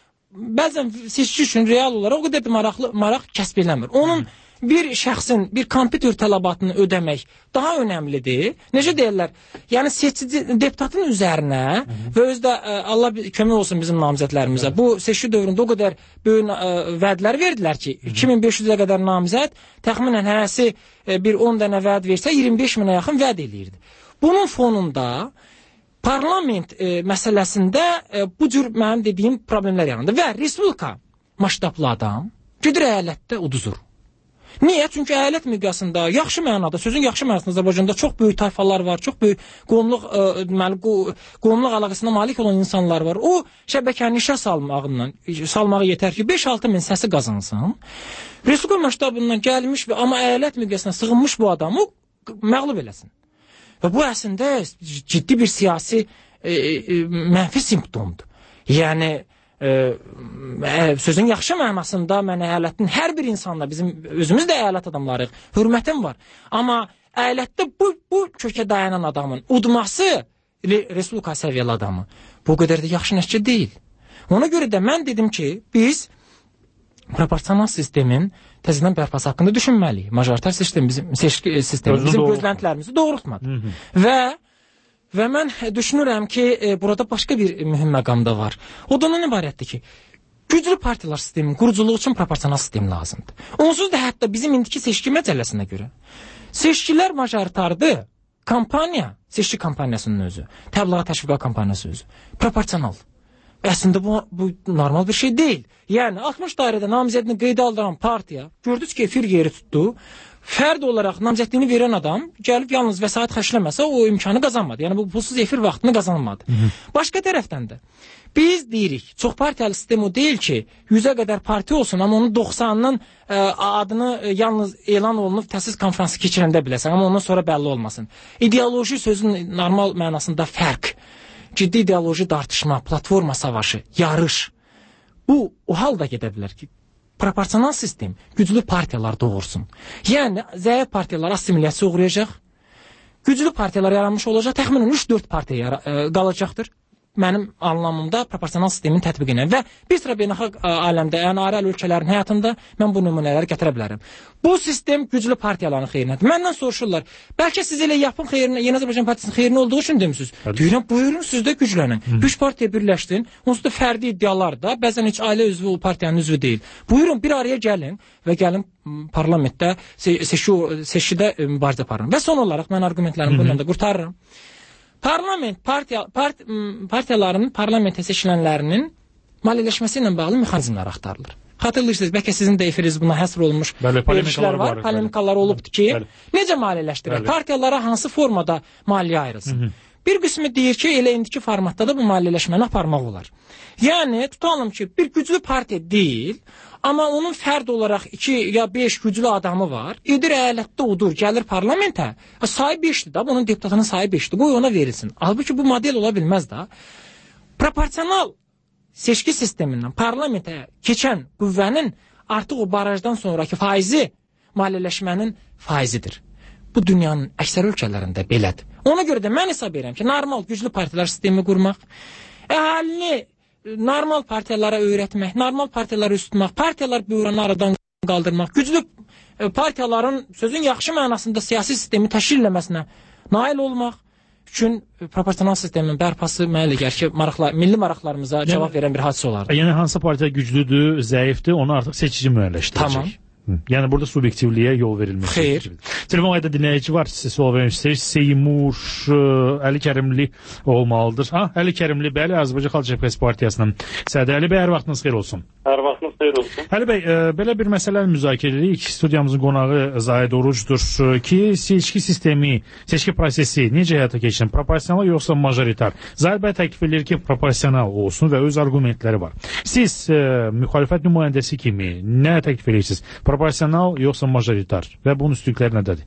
bəzən seçici üçün real olaraq o qədər maraqlı, maraq kəsb eləmir. Onun Hı -hı. bir şəxsin bir kompüter tələbatını ödəmək daha önəmlidir. Necə deyirlər? Yəni seçici deputatın üzərinə Hı -hı. və özdə Allah kömək olsun bizim namizədlərimizə. Evet. Bu seçki dövründə o qədər böyük ə, vədlər verdilər ki, Hı -hı. iki min beş yüzə qədər namizəd təxminən hərəsi bir on dənə vəd versə iyirmi beş minə yaxın vəd eləyirdi. Bunun fonunda parlament e, məsələsində e, bu cür mənim dediyim problemlər yarandı və respublika maştablı adam gedir əyalətdə uduzur. Niyə? Çünki əyalət miqyasında yaxşı mənada, sözün yaxşı mənasında Azərbaycanda çox böyük tayfalar var, çox böyük qovumluq, e, deməli, qovumluq əlaqəsində malik olan insanlar var. O şəbəkəni işə salmağından, salmağı yetər ki, beş altı min səsi qazansın. Respublika maştabından gəlmiş və amma əyalət miqyasına sığınmış bu adamı məğlub eləsin. Və bu əslində ciddi bir siyasi e, e, mənfi simptomdur. Yəni e, e, sözün yaxşı mənasında mən əyalətin hər bir insanla, bizim özümüz də əyalət adamlarıyıq, hörmətim var. Amma əyalətdə bu, bu kökə dayanan adamın udması respublika səviyyəli adamı bu qədər də yaxşı nəticə deyil. Ona görə də mən dedim ki, biz proporsional sistemin təzədən bərpası haqqında düşünməliyik. Majoritar sistem bizim seçki sistemi bizim doğru. Gözləntilərimizi doğrultmadı. Hı -hı. Və və mən düşünürəm ki, e, burada başqa bir mühüm məqam da var. O da ondan ibarətdir ki, Güclü partiyalar sisteminin quruculuğu üçün proporsional sistem lazımdır. Onsuz da hətta bizim indiki seçki məcəlləsinə görə seçkilər majoritardır. Kampaniya, seçki kampaniyasının özü, təbliğat təşviqat kampaniyası özü proporsional. Əslində bu, bu normal bir şey deyil. Yəni altmış dairədə namizədini qeydə aldıran partiya gördünüz ki, efir yeri tutdu. Fərd olaraq namizədliyini verən adam gəlib yalnız vəsait xərcləməsə o imkanı qazanmadı. Yəni bu pulsuz efir vaxtını qazanmadı. Hı -hı. Başqa tərəfdən də biz deyirik, çox partiyalı sistem o deyil ki, yüzə qədər partiya olsun, amma onun doxsanının ə, adını ə, yalnız elan olunub təsis konfransı keçirəndə biləsən, amma ondan sonra bəlli olmasın. İdeoloji sözün normal mənasında fərq, ciddi ideoloji tartışma, platforma savaşı, yarış. Bu o halda gedə bilər ki, proporsional sistem güclü partiyalar doğursun. Yəni zəif partiyalar assimilyasiya uğrayacaq. Güclü partiyalar yaranmış olacaq. Təxminən üç dörd partiya ə, qalacaqdır. Mənim anlamımda proporsional sistemin tətbiqinə və bir sıra beynəlxalq aləmdə, yəni ayrı ölkələrin həyatında mən bu nümunələri gətirə bilərəm. Bu sistem güclü partiyaların xeyrinədir. Məndən soruşurlar, bəlkə siz elə yapın xeyrinə, Yeni Azərbaycan Partiyasının xeyrinə olduğu üçün demisiniz. Deyirəm, buyurun siz də güclənin. Üç partiya birləşdin, onsuz da fərdi iddialar da, bəzən heç ailə üzvü o partiyanın üzvü deyil. Buyurun bir araya gəlin və gəlin parlamentdə, seçki, seçkidə mübarizə aparın. Və son olaraq mən argumentlərimi bununla da qurtarıram. Parlament, partiya, part, partiyaların parlamentə seçilənlərinin maliyyələşməsi ilə bağlı mexanizmlər axtarılır. Xatırlayırsınız, bəlkə sizin də efiriniz buna həsr olunmuş verilişlər var, var polemikalar olubdur ki, bəli. Necə maliyyələşdirir? Partiyalara hansı formada maliyyə ayrılsın? Hı -hı. Bir qismi deyir ki, elə indiki formatda da bu maliyyələşməni aparmaq olar. Yəni, tutalım ki, bir güclü partiya deyil, amma onun fərd olaraq iki ya beş güclü adamı var. Edir əyalətdə odur, gəlir parlamentə. Sayı beşdir da, bunun deputatının sayı beşdir. Bu ona verilsin. Halbuki bu model ola bilməz da. Proporsional seçki sistemindən parlamentə keçən qüvvənin artıq o barajdan sonraki faizi maliyyələşmənin faizidir. Bu dünyanın əksər ölkələrində belədir. Ona görə də mən hesab edirəm ki, normal güclü partiyalar sistemi qurmaq, əhalini normal partiyalara öyrətmək, normal partiyalara üstümək, partiyalar bürolarını aradan qaldırmaq, güclü partiyaların sözün yaxşı mənasında siyasi sistemi təşkil etməsinə nail olmaq üçün proporsional sistemin bərpası mənə gəlir ki, maraqlar, milli maraqlarımıza yəni, cavab verən bir hadisə olardı. Yəni hansı partiya güclüdür, zəifdir, onu artıq seçici müəyyənləşdirəcək. Tamam. Yəni burada subyektivliyə yol verilməsi. Xeyr. Telefon ayda dinləyici var, sizə sual vermək istəyir. Seymur Əli Kərimli olmalıdır. Ha, Əli Kərimli, bəli, Azərbaycan Xalq Cəbhəsi Partiyasının sədri. Əli bəy, hər vaxtınız xeyir olsun. Hər vaxtınız xeyir olsun. Əli bəy, e, belə bir məsələni müzakirə edirik. Studiyamızın qonağı Zahid Orucdur ki, seçki sistemi, seçki prosesi necə həyata keçsin? Proporsional yoxsa majoritar? Zahid bəy təklif edir ki, proporsional olsun və öz argumentləri var. Siz e, müxalifət nümayəndəsi kimi nə təklif edirsiniz? Proporsional yoxsa majoritar və bunun üstünlükləri nədədir?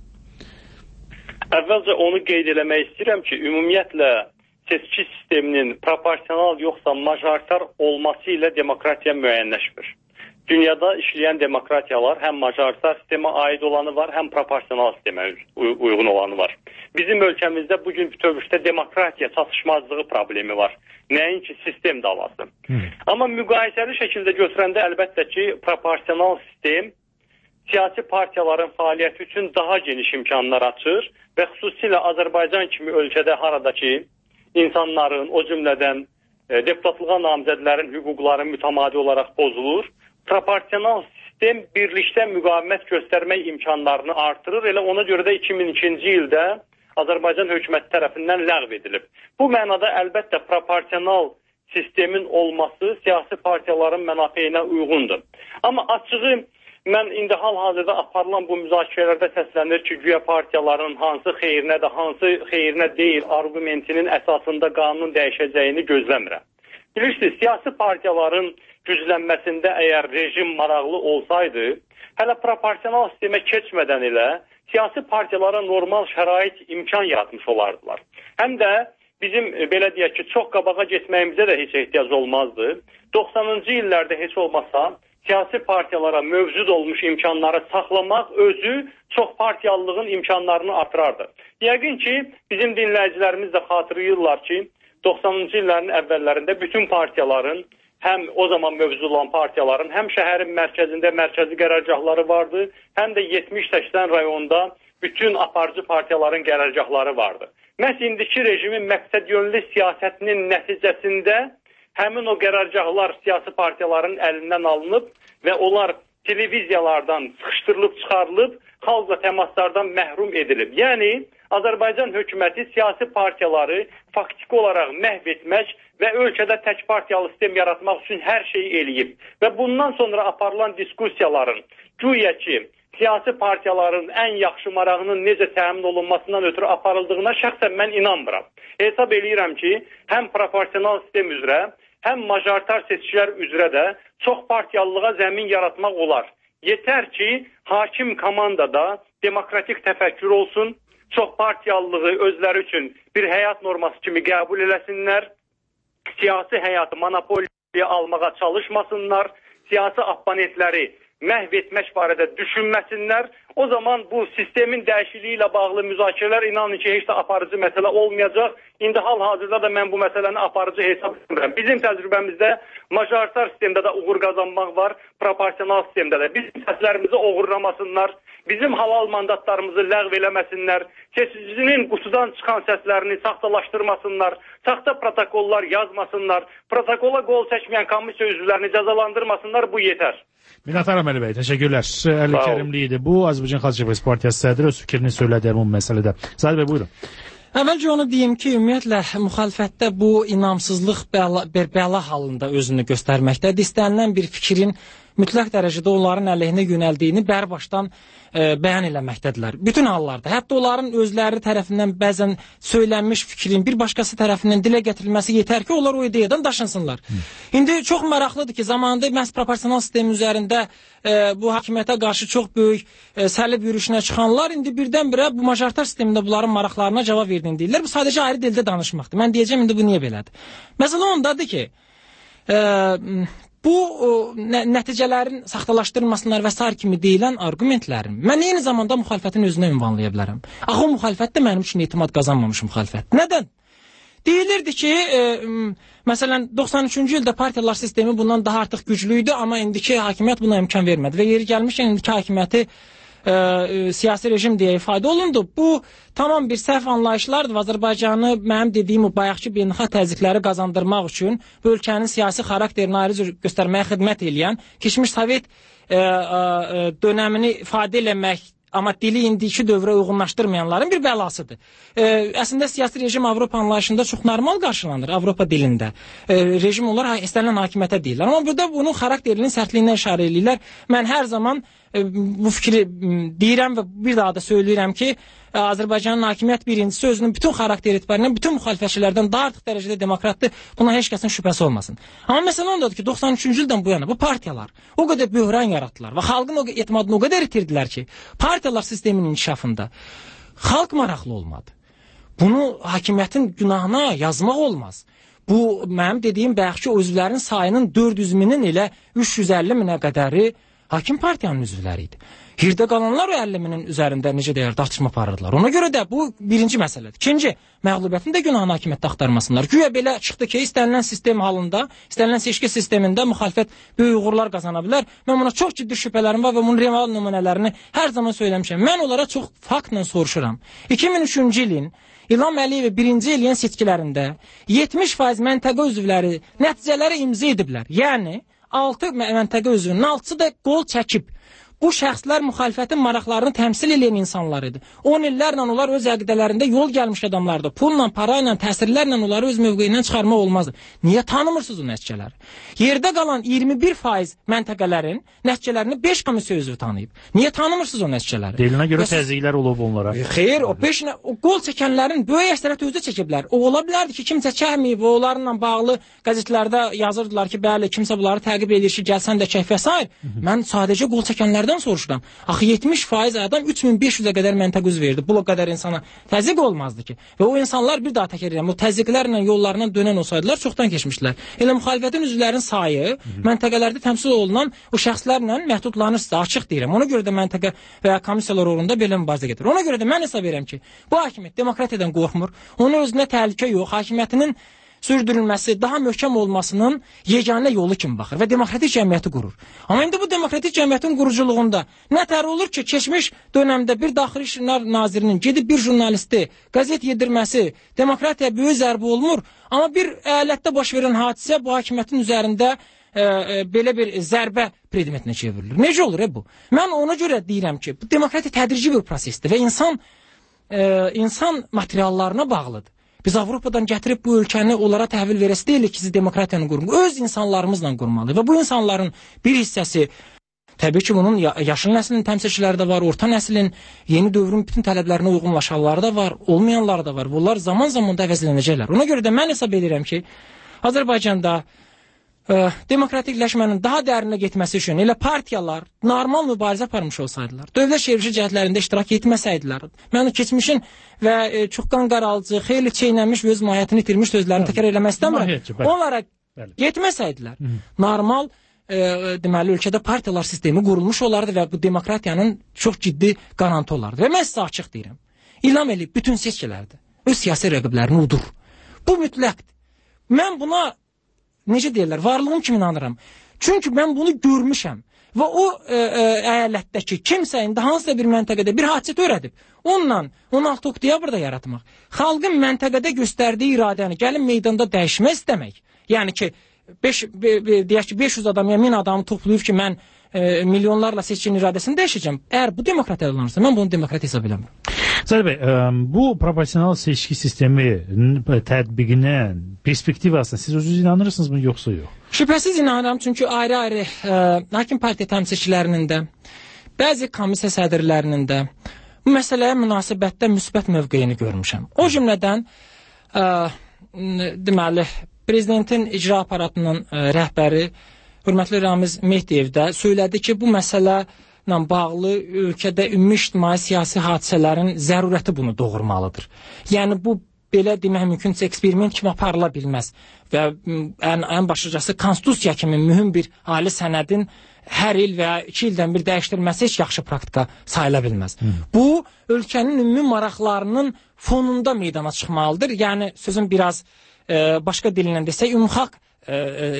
Əvvəlcə onu qeyd eləmək istəyirəm ki, ümumiyyətlə seçki sisteminin proporsional yoxsa majoritar olması ilə demokratiya müəyyənləşmir. Dünyada işləyən demokratiyalar həm majoritar sistemə aid olanı var, həm proporsional sistemə uyğun olanı var. Bizim ölkəmizdə bugün bütövlükdə demokratiya çatışmazlığı problemi var. Nəinki sistem davası. Hı. Amma müqayisəli şəkildə götürəndə əlbəttə ki, proporsional sistem siyasi partiyaların fəaliyyəti üçün daha geniş imkanlar açır və xüsusilə Azərbaycan kimi ölkədə harada ki, insanların, o cümlədən e, deputatlığa namizədlərin hüquqları mütəmadi olaraq pozulur, proporsional sistem birlikdə müqavimət göstərmək imkanlarını artırır. Elə ona görə də iki min ikinci ildə Azərbaycan hökuməti tərəfindən ləğv edilib. Bu mənada əlbəttə proporsional sistemin olması siyasi partiyaların mənafeyinə uyğundur. Amma açığı mən indi hal-hazırda aparılan bu müzakirələrdə səslənir ki, güya partiyaların hansı xeyrinə də, hansı xeyrinə deyil argumentinin əsasında qanun dəyişəcəyini gözləmirəm. Bilirsiniz, siyasi partiyaların güclənməsində əgər rejim maraqlı olsaydı, hələ proporsional sistemə keçmədən elə siyasi partiyalara normal şərait imkan yaratmış olardılar. Həm də bizim, belə deyək ki, çox qabağa getməyimizə də heç ehtiyac olmazdı. doxsanıncı illərdə heç olmasa siyasi partiyalara mövcud olmuş imkanları saxlamaq özü çox partiyalılığın imkanlarını artırardı. Yəqin ki, bizim dinləyicilərimiz də xatırlayırlar ki, doxsanıncı illərin əvvəllərində bütün partiyaların, həm o zaman mövcud olan partiyaların, həm şəhərin mərkəzində mərkəzi qərargahları vardı, həm də yetmiş səksən rayonda bütün aparıcı partiyaların qərargahları vardı. Məhz indiki rejimin məqsədyönlü siyasətinin nəticəsində həmin o qərargahlar siyasi partiyaların əlindən alınıb və onlar televiziyalardan sıxışdırılıb çıxarılıb, xalqla təmaslardan məhrum edilib. Yəni, Azərbaycan hökuməti siyasi partiyaları faktiki olaraq məhv etmək və ölkədə tək partiyalı sistem yaratmaq üçün hər şeyi eləyib. Və bundan sonra aparılan diskussiyaların, güya ki, siyasi partiyaların ən yaxşı marağının necə təmin olunmasından ötürü aparıldığına şəxsən mən inanmıram. Hesab eləyirəm ki, həm proporsional sistem üzrə, həm majoritar seçkilər üzrə də çox partiyalılığa zəmin yaratmaq olar. Yetər ki, hakim komandada demokratik təfəkkür olsun, çox partiyalılığı özləri üçün bir həyat norması kimi qəbul eləsinlər, siyasi həyatı monopoliya almağa çalışmasınlar, siyasi abonentləri məhv etmək barədə düşünməsinlər. O zaman bu sistemin dəyişikliyi ilə bağlı müzakirələr inanın ki, heç də aparıcı məsələ olmayacaq. İndi hal-hazırda da mən bu məsələni aparıcı hesab edirəm. Bizim təcrübəmizdə majoritar sistemdə də uğur qazanmaq var, proporsional sistemdə də. Bizim səslərimizi oğurlamasınlar, bizim halal mandatlarımızı ləğv eləməsinlər, seçicinin qutudan çıxan səslərini saxtalaşdırmasınlar, saxta protokollar yazmasınlar, protokola qol çəkməyən komissiya üzvlərini cəzalandırmasınlar, bu yetər. Minnətdaram Əli bəy, təşəkkürlər. Əli Kərimli idi bu, Azərbaycan Xalq Cəbhəsi Partiyası sədri öz fikrini söylədi bu məsələdə. Zahid bəy, buyurun. Əvvəlcə onu deyim ki, ümumiyyətlə müxalifətdə bu inamsızlıq bəla, bir bəla halında özünü göstərməkdədir. İstənilən bir fikrin mütləq dərəcədə onların əleyhinə yönəldiyini bərbaşdan e, bəyan eləməkdədirlər. Bütün hallarda, hətta onların özləri tərəfindən bəzən söylənmiş fikrin bir başqası tərəfindən dilə gətirilməsi yetər ki, onlar o ideyadan daşınsınlar. Hı. İndi çox maraqlıdır ki, zamanında məhz proporsional sistem üzərində e, bu hakimiyyətə qarşı çox böyük e, səlib yürüyüşünə çıxanlar indi birdən-birə bu majoritar sistemində bunların maraqlarına cavab verdiyini deyirlər. Bu sadəcə ayrı dildə danışmaqdır. Mən deyəcəm indi bu niyə belədir? Məsələ ondadır ki, e, bu o, nə, nəticələrin saxtalaşdırılmasınlar və sair kimi deyilən argumentlərin mən eyni zamanda müxalifətin özünə ünvanlaya bilərəm. Axı o müxalifət də mənim üçün etimad qazanmamış müxalifət. Nədən? Deyilirdi ki, e, məsələn, doxsan üçüncü ildə partiyalar sistemi bundan daha artıq güclü idi, amma indiki hakimiyyət buna imkan vermədi və yeri gəlmişkən indiki hakimiyyəti E, e, siyasi rejim deyə ifadə olundu. Bu tamam bir səhv anlayışlardır. Azərbaycanı mənim dediyim o bayaqki beynəlxalq təzyiqləri qazandırmaq üçün bu ölkənin siyasi xarakterini ayrıca göstərməyə xidmət edən, keçmiş Sovet e, e, dönəmini ifadə eləmək, amma dili indiki dövrə uyğunlaşdırmayanların bir bəlasıdır. E, əslində siyasi rejim Avropa anlayışında çox normal qarşılanır, Avropa dilində. E, rejim onlar istənilən hakimiyyətə deyirlər. Amma burada bunun xarakterinin sərtliyinə işarə edirlər. Mən hər zaman e, bu fikri deyirəm və bir daha da söyləyirəm ki, e, Azərbaycanın hakimiyyət birincisi özünün bütün xarakter etibarindən bütün müxalifətçilərdən daha artıq dərəcədə demokratdır. Buna heç kəsin şübhəsi olmasın. Amma məsələ ondadır ki, doxsan üçüncü ildən bu yana bu partiyalar o qədər böhran yaratdılar və xalqın o etimadını o qədər itirdilər ki, partiyalar sisteminin inkişafında xalq maraqlı olmadı. Bunu hakimiyyətin günahına yazmaq olmaz. Bu, mənim dediyim bayaqki üzvlərin sayının dörd yüz minin ilə üç yüz əlli minə qədəri hakim partiyanın üzvləri idi. Hirdə qalanlar o əlli minin üzərində necə deyər, tartışma aparırdılar. Ona görə də bu birinci məsələdir. İkinci, məğlubiyyətin də günahını hakimiyyətdə axtarmasınlar. Güya belə çıxdı ki, istənilən sistem halında, istənilən seçki sistemində müxalifət böyük uğurlar qazana bilər. Mən buna çox ciddi şübhələrim var və bunun real nümunələrini hər zaman söyləmişəm. Mən onlara çox faktla soruşuram. iki min üçüncü ilin İlham Əliyev birinci ilin seçkilərində yetmiş faiz məntəqə üzvləri nəticələri imza ediblər. Yəni, altı məntəqə üzvünün altısı da qol çəkib. Bu şəxslər müxalifətin maraqlarını təmsil edən insanlar idi. on illərlə onlar öz əqidələrində yol gəlmiş adamlardı. Pulla, parayla, təsirlərlə onları öz mövqeyindən çıxarmaq olmazdı. Niyə tanımırsınız o nəticələri? Yerdə qalan iyirmi bir faiz məntəqələrin nəticələrini beş komissiya üzvü tanıyıb. Niyə tanımırsınız o nəticələri? Deyilinə görə təzyiqlər olub onlara. Xeyr, o beş o qol çəkənlərin böyük əksəriyyəti özü çəkiblər. O ola bilərdi ki, kimsə çəkməyib, onlarla bağlı qəzetlərdə yazırdılar ki, bəli, kimsə bunları təqib edir ki, gəlsən də çək və s. Mən sadəcə qol çəkənlərdən soruşuram. Axı yetmiş faiz adam üç min beş yüzə qədər məntəqə üzv verdi. Bu qədər insana təzyiq olmazdı ki. Və o insanlar bir daha təkrar edirəm, o təzyiqlərlə yollarından dönən olsaydılar, çoxdan keçmişlər. Elə müxalifətin üzvlərinin sayı məntəqələrdə təmsil olunan o şəxslərlə məhdudlanırsa, açıq deyirəm. Ona görə də məntəqə və ya komissiyalar uğrunda belə mübarizə gedir. Ona görə də mən hesab edirəm ki, bu hakimiyyət demokratiyadan qorxmur. Onun özünə təhlükə yox, hakimiyyətinin sürdürülməsi, daha möhkəm olmasının yeganə yolu kimi baxır və demokratik cəmiyyəti qurur. Amma indi bu demokratik cəmiyyətin quruculuğunda nətər olur ki, keçmiş dönəmdə bir daxili İşlər nazirinin gedib bir jurnalisti qəzet yedirməsi demokratiyaya böyük zərbə olmur, amma bir əyalətdə baş verən hadisə bu hakimiyyətin üzərində e, e, belə bir zərbə predmetinə çevrilir. Necə olur e, bu? Mən ona görə deyirəm ki, bu demokratiya tədrici bir prosesdir və insan e, insan materiallarına bağlıdır. Biz Avropadan gətirib bu ölkəni onlara təhvil verəsi deyilik ki, siz demokratiyanı qurun. Öz insanlarımızla qurmalıyıq və bu insanların bir hissəsi, təbii ki, bunun yaşlı nəslin təmsilçiləri də var, orta nəslin, yeni dövrün bütün tələblərinə uyğunlaşanları da var, olmayanları da var. Bunlar zaman-zaman da əvəzlənəcəklər. Ona görə də mən hesab edirəm ki, Azərbaycanda e, demokratikləşmənin daha dərinə getməsi üçün elə partiyalar normal mübarizə aparmış olsaydılar, dövlət çevrilişi cəhdlərində iştirak etməsəydilər, mən keçmişin və e, çox qanqaralıcı, xeyli çeynənmiş və öz mahiyyətini itirmiş sözlərini təkrar eləmək istəmirəm. Onlara getməsəydilər, normal e, deməli ölkədə partiyalar sistemi qurulmuş olardı və bu demokratiyanın çox ciddi qarantı olardı. Və mən sizə açıq deyirəm, ilam eləyib bütün seçkilərdə öz siyasi rəqiblərini udur. Bu mütləqdir. Mən buna necə deyirlər, varlığım kimi inanıram. Çünki mən bunu görmüşəm və o e, e, əyalətdəki kimsə indi hansısa bir məntəqədə bir hadisə törədib, onunla on altı oktyabrda yaratmaq, xalqın məntəqədə göstərdiyi iradəni gəlin meydanda dəyişmək istəmək. Yəni ki, beş, be, be, deyək ki, beş yüz adam ya min adamı toplayıb ki, mən e, milyonlarla seçkin iradəsini dəyişəcəm. Əgər bu demokratiya adlanırsa, mən bunu demokratiya hesab eləmirəm. Zahir bəy, bu proporsional seçki sistemi tətbiqinin perspektivasına siz özünüz inanırsınız mı, yoxsa yox? Şübhəsiz inanıram, çünki ayrı-ayrı e, hakim partiya təmsilçilərinin də, bəzi komissiya sədrlərinin də bu məsələyə münasibətdə müsbət mövqeyini görmüşəm. O cümlədən e, deməli, prezidentin icra aparatının e, rəhbəri hörmətli Ramiz Mehdiyev də söylədi ki, bu məsələ ilə bağlı ölkədə ümumi ictimai siyasi hadisələrin zərurəti bunu doğurmalıdır. Yəni bu belə demək mümkünsə eksperiment kimi aparıla bilməz və ən, ən başlıcası konstitusiya kimi mühüm bir ali sənədin hər il və iki ildən bir dəyişdirilməsi heç yaxşı praktika sayıla bilməz. Hı. Bu ölkənin ümumi maraqlarının fonunda meydana çıxmalıdır. Yəni sözün biraz e, başqa dillə desək, ümumxalq e,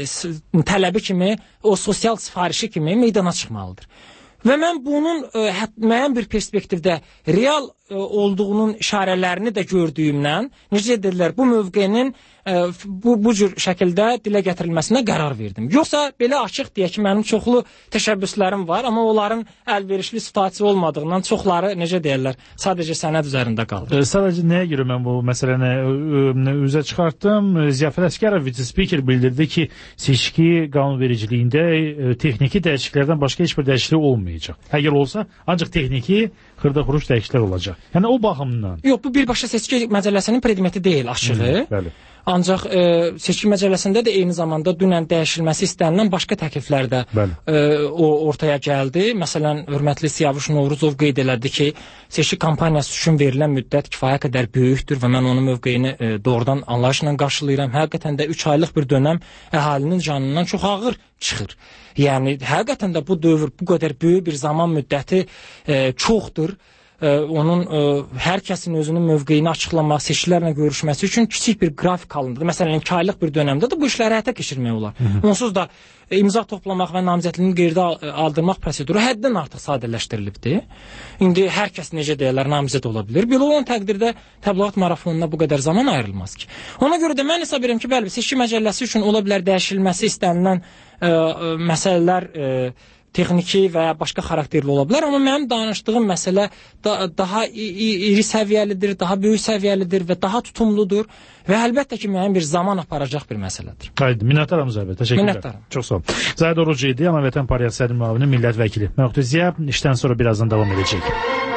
e, tələbi kimi, o sosial sifarişi kimi meydana çıxmalıdır. Və mən bunun e, müəyyən bir perspektivdə real e, olduğunun işarələrini də gördüyümdən, necə dedilər, bu mövqenin e, bu, bu cür şəkildə dilə gətirilməsinə qərar verdim. Yoxsa belə açıq deyək ki, mənim çoxlu təşəbbüslərim var, amma onların əlverişli situasiya olmadığından çoxları, necə deyirlər, sadəcə sənəd üzərində qaldı. E, sadəcə nəyə görə mən bu məsələni e, üzə çıxartdım? Ziyafət Əsgərov vitse-spiker bildirdi ki, seçki qanunvericiliyində e, texniki dəyişikliklərdən başqa heç bir dəyişiklik olmayacaq. Əgər olsa, ancaq texniki xırda-xuruş dəyişikliklər olacaq. Yəni o baxımdan. Yox, bu birbaşa seçki məcəlləsinin predmeti deyil, aşığı. Hı, bəli. Ancaq e, seçki məcəlləsində də eyni zamanda dünən dəyişilməsi istənilən başqa təkliflər də e, o ortaya gəldi. Məsələn, hörmətli Siyavuş Novruzov qeyd elədi ki, seçki kampaniyası üçün verilən müddət kifayət qədər böyükdür və mən onun mövqeyini e, doğrudan anlayışla qarşılayıram. Həqiqətən də üç aylıq bir dönəm əhalinin canından çox ağır çıxır. Yəni, həqiqətən də bu dövr, bu qədər böyük bir zaman müddəti e, çoxdur. E, onun e, hər kəsin özünün mövqeyini açıqlamaq, seçkilərlə görüşməsi üçün kiçik bir qrafik alındı. Məsələn, iki aylıq bir dönəmdə də bu işləri həyata keçirmək olar. Hı -hı. Onsuz da e, imza toplamaq və namizədliyini qeydə aldırmaq proseduru həddən artıq sadələşdirilibdir. İndi hər kəs necə deyirlər, namizəd ola bilir. Belə olan təqdirdə təbliğat marafonuna bu qədər zaman ayrılmaz ki. Ona görə də mən hesab edirəm ki, bəli, seçki məcəlləsi üçün ola bilər dəyişilməsi istənilən e, e, məsələlər e, texniki və ya başqa xarakterli ola bilər, amma mənim danışdığım məsələ da, daha iri səviyyəlidir, daha böyük səviyyəlidir və daha tutumludur və əlbəttə ki, müəyyən bir zaman aparacaq bir məsələdir. Haydi, minnətdaram Zahir bəy, təşəkkürlər. Minnətdaram. Çox sağ olun. Zahid Orucu idi, Ana Vətən Partiyası sədr müavini, millət vəkili. Məxtub Ziya işdən sonra birazdan davam edəcək.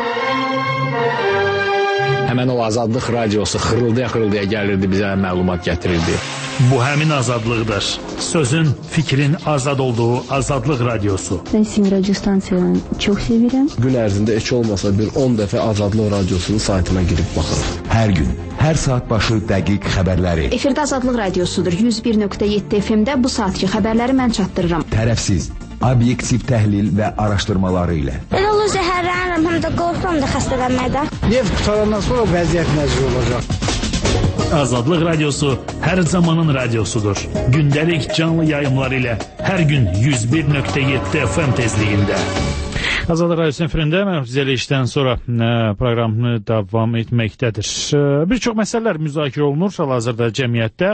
Həmən o Azadlıq radiosu xırıldaya-xırıldaya gəlirdi, bizə məlumat gətirirdi. Bu həmin azadlıqdır. Sözün, fikrin azad olduğu Azadlıq radiosu. Mən sizin radio stansiyanı çox sevirəm. Gün ərzində heç olmasa bir on dəfə Azadlıq radiosunun saytına girib baxırıq. Hər gün, hər saat başı dəqiq xəbərləri. Efirdə Azadlıq radiosudur. yüz bir nöqtə yeddi F M-də bu saatki xəbərləri mən çatdırıram. Tərəfsiz, obyektiv təhlil və araşdırmaları ilə. Elə olur zəhərlənirəm, həm də qorxuram da xəstələnməkdən. Neft qutarandan sonra vəziyyət nəzir olacaq. Azadlıq Radiosu hər zamanın radiosudur. Gündəlik canlı yayımlar ilə hər gün yüz bir nöqtə yeddi F M tezliyində. Azadlıq Radiosunun efirində mərhuzəliyişdən sonra proqramını davam etməkdədir. Bir çox məsələlər müzakirə olunur hal-hazırda cəmiyyətdə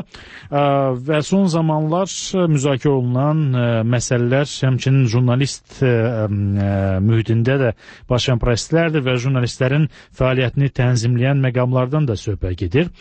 və son zamanlar müzakirə olunan məsələlər həmçinin jurnalist mühitində də baş verən proseslərdir və jurnalistlərin fəaliyyətini tənzimləyən məqamlardan da söhbət gedir.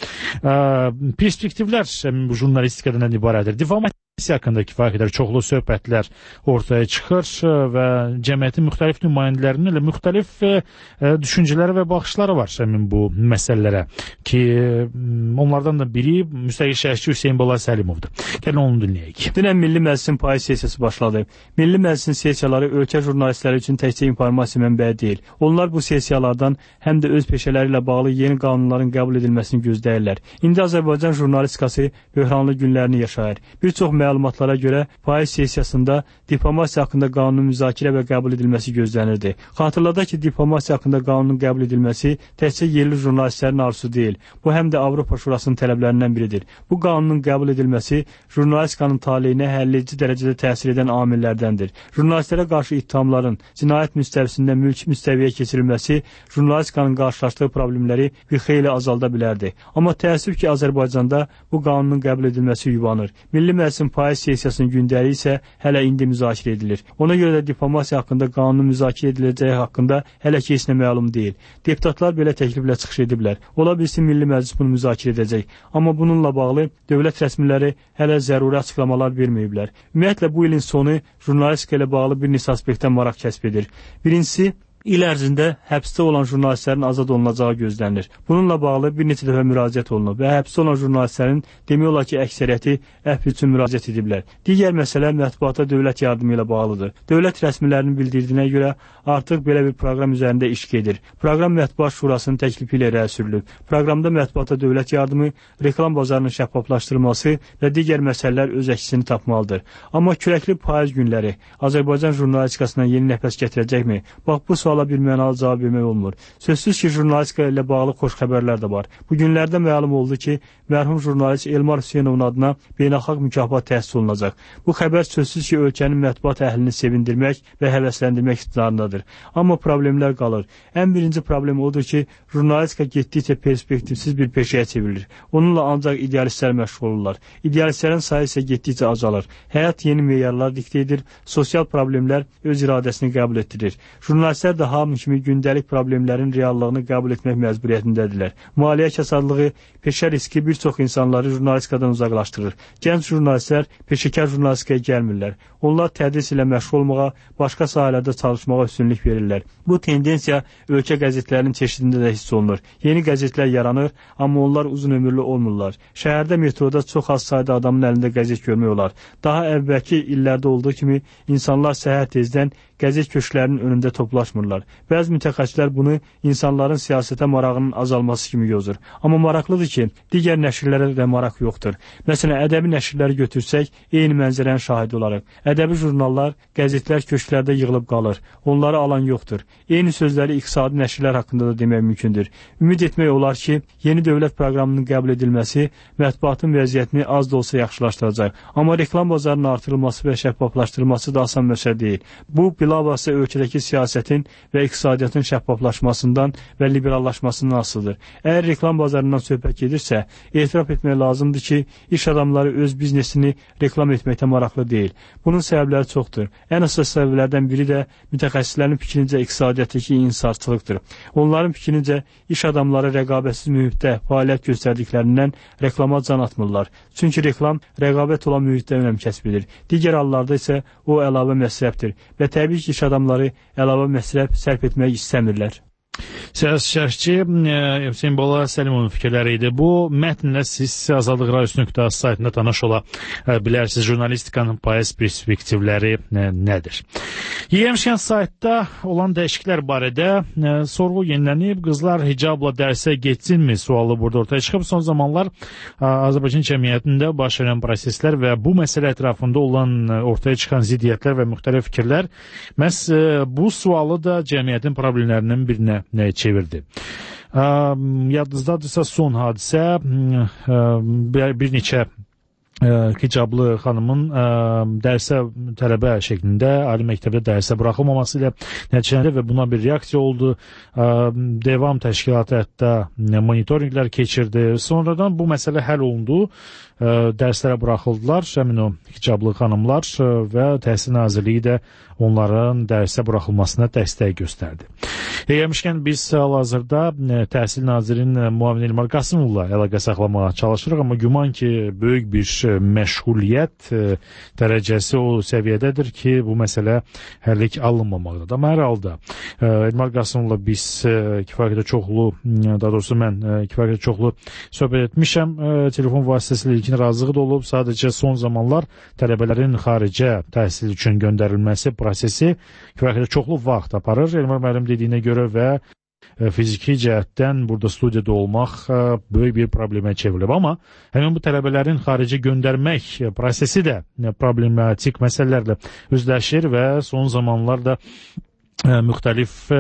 Perspektivlər jurnalistikadan ibarətdir. Diplomatiyası haqqında kifayət qədər çoxlu söhbətlər ortaya çıxır və cəmiyyətin müxtəlif nümayəndələrinin elə müxtəlif düşüncələri və baxışları var həmin bu məsələlərə ki, onlardan da biri müstəqil şərhçi Hüseyn Bala Səlimovdur. Gəlin onu dinləyək. Dünən Milli Məclisin payız sessiyası başladı. Milli Məclisin sessiyaları ölkə jurnalistləri üçün təkcə informasiya mənbəyi deyil. Onlar bu sessiyalardan həm də öz peşələri ilə bağlı yeni qanunların qəbul edilməsini gözləyirlər. İndi Azərbaycan jurnalistikası böhranlı günlərini yaşayır. Bir çox məlumatlara görə payız sessiyasında diplomasiya haqqında qanunun müzakirə və qəbul edilməsi gözlənirdi. Xatırladaq ki, diplomasiya haqqında qanunun qəbul edilməsi təkcə yerli jurnalistlərin arzusu deyil. Bu həm də Avropa Şurasının tələblərindən biridir. Bu qanunun qəbul edilməsi jurnalistikanın taleyinə həlledici dərəcədə təsir edən amillərdəndir. Jurnalistlərə qarşı ittihamların cinayət müstəvisində mülk müstəviyə keçirilməsi jurnalistikanın qarşılaşdığı problemləri bir xeyli azalda bilərdi. Amma təəssüf ki, Azərbaycanda bu qanunun qəbul edilməsi yubanır. Milli Məclisin payız sessiyasının gündəliyi isə hələ indi müzakirə edilir. Ona görə də diplomasiya haqqında qanunun müzakirə ediləcəyi haqqında hələ ki heç nə məlum deyil. Deputatlar belə təkliflə çıxış ediblər. Ola bilsin Milli Məclis bunu müzakirə edəcək. Amma bununla bağlı dövlət rəsmiləri hələ zəruri açıqlamalar verməyiblər. Ümumiyyətlə bu ilin sonu jurnalistika ilə bağlı bir neçə aspektdən maraq kəsb edir. Birincisi, İl ərzində həbsdə olan jurnalistlərin azad olunacağı gözlənilir. Bununla bağlı bir neçə dəfə müraciət olunub və həbsdə olan jurnalistlərin demək olar ki, əksəriyyəti əfv üçün müraciət ediblər. Digər məsələ mətbuata dövlət yardımı ilə bağlıdır. Dövlət rəsmilərinin bildirdiyinə görə artıq belə bir proqram üzərində iş gedir. Proqram Mətbuat Şurasının təklifi ilə irəli sürülüb. Proqramda mətbuata dövlət yardımı, reklam bazarının şəffaflaşdırılması və digər məsələlər öz əksini tapmalıdır. Amma küləkli payız günləri Azərbaycan jurnalistikasına yeni nəfəs gətirəcəkmi? Bax, bu suala bir mənalı cavab vermək olmur. Sözsüz ki, jurnalistika ilə bağlı xoş xəbərlər də var. Bu günlərdə məlum oldu ki, mərhum jurnalist Elmar Hüseynovun adına beynəlxalq mükafat təsis olunacaq. Bu xəbər sözsüz ki, ölkənin mətbuat əhlini sevindirmək və həvəsləndirmək iqtidarındadır. Amma problemlər qalır. Ən birinci problem odur ki, jurnalistika getdikcə perspektivsiz bir peşəyə çevrilir. Onunla ancaq idealistlər məşğul olurlar. İdealistlərin sayı isə getdikcə azalır. Həyat yeni meyarlar diktə edir, sosial problemlər öz iradəsini qəbul etdirir. Jurnalistlər də hamı kimi gündəlik problemlərin reallığını qəbul etmək məcburiyyətindədirlər. Maliyyə kasadlığı, peşə riski bir çox insanları jurnalistikadan uzaqlaşdırır. Gənc jurnalistlər peşəkar jurnalistikaya gəlmirlər. Onlar tədris ilə məşğul olmağa, başqa sahələrdə çalışmağa üstünlük verirlər. Bu tendensiya ölkə qəzetlərinin çeşidində də hiss olunur. Yeni qəzetlər yaranır, amma onlar uzun ömürlü olmurlar. Şəhərdə metroda çox az sayda adamın əlində qəzet görmək olar. Daha əvvəlki illərdə olduğu kimi insanlar səhər tezdən qəzet köşklərinin önündə toplaşmırlar. Bəzi mütəxəssislər bunu insanların siyasətə marağının azalması kimi gözür. Amma maraqlıdır ki, digər nəşrlərə də maraq yoxdur. Məsələn, ədəbi nəşrləri götürsək, eyni mənzərənin şahidi olaraq. Ədəbi jurnallar, qəzetlər köşklərdə yığılıb qalır. Onları alan yoxdur. Eyni sözləri iqtisadi nəşrlər haqqında da demək mümkündür. Ümid etmək olar ki, yeni dövlət proqramının qəbul edilməsi mətbuatın vəziyyətini az da olsa yaxşılaşdıracaq. Amma reklam bazarının artırılması və şəffaflaşdırılması da asan məsələ deyil. Bu, bilavasitə ölkədəki siyasətin və iqtisadiyyatın şəffaflaşmasından və liberallaşmasından asılıdır. Əgər reklam bazarından söhbət gedirsə, etiraf etmək lazımdır ki, iş adamları öz biznesini reklam etməkdə maraqlı deyil. Bunun səbəbləri çoxdur. Ən əsas səbəblərdən biri də mütəxəssislərin fikrincə iqtisadiyyatdakı inhisarçılıqdır. Onların fikrincə iş adamları rəqabətsiz mühitdə fəaliyyət göstərdiklərindən reklama can atmırlar. Çünki reklam rəqabət olan mühitdə önəm kəsb edir. Digər hallarda isə o əlavə məsrəfdir və təbii ki, iş adamları əlavə məsrəf sərf etmək istəmirlər. Siyasi şərhçi Hüseyn Bala Səlimovun fikirləri idi. Bu mətnlə siz Azadlıq Radiosu nöqtə az saytında tanış ola bilərsiniz. Jurnalistikanın payız perspektivləri nədir? Yemişkən saytda olan dəyişikliklər barədə sorğu yenilənib. Qızlar hicabla dərsə getsinmi sualı burada ortaya çıxıb. Son zamanlar Azərbaycan cəmiyyətində baş verən proseslər və bu məsələ ətrafında olan ortaya çıxan ziddiyyətlər və müxtəlif fikirlər məhz bu sualı da cəmiyyətin problemlərinin birinə çevirdi. Yadınızdadırsa son hadisə bir neçə hicablı xanımın ə, dərsə tələbə şəklində ali məktəbdə dərsə buraxılmaması ilə nəticələndi və buna bir reaksiya oldu. Ə, devam təşkilatı hətta monitorinqlər keçirdi. Sonradan bu məsələ həll olundu. Ə, dərslərə buraxıldılar həmin o hicablı xanımlar ə, və Təhsil Nazirliyi də onların dərsə buraxılmasına dəstək göstərdi. Gəlmişkən biz hal-hazırda Təhsil Nazirinin müavini Elmar Qasımovla əlaqə saxlamağa çalışırıq, amma güman ki, böyük bir məşğuliyyət dərəcəsi o səviyyədədir ki, bu məsələ həllik alınmamaqdadır. Amma hər halda Elmar Qasımovla biz kifayət qədər çoxlu, daha doğrusu mən kifayət qədər çoxlu söhbət etmişəm. Telefon vasitəsilə ilkin razılığı da olub. Sadəcə son zamanlar tələbələrin xaricə təhsil üçün göndərilməsi prosesi kifayət qədər çoxlu vaxt aparır. Elmar müəllim dediyinə görə və fiziki cəhətdən burada studiyada olmaq böyük bir problemə çevrilib. Amma həmin bu tələbələrin xaricə göndərmək prosesi də problematik məsələlərlə üzləşir və son zamanlarda müxtəlif ə,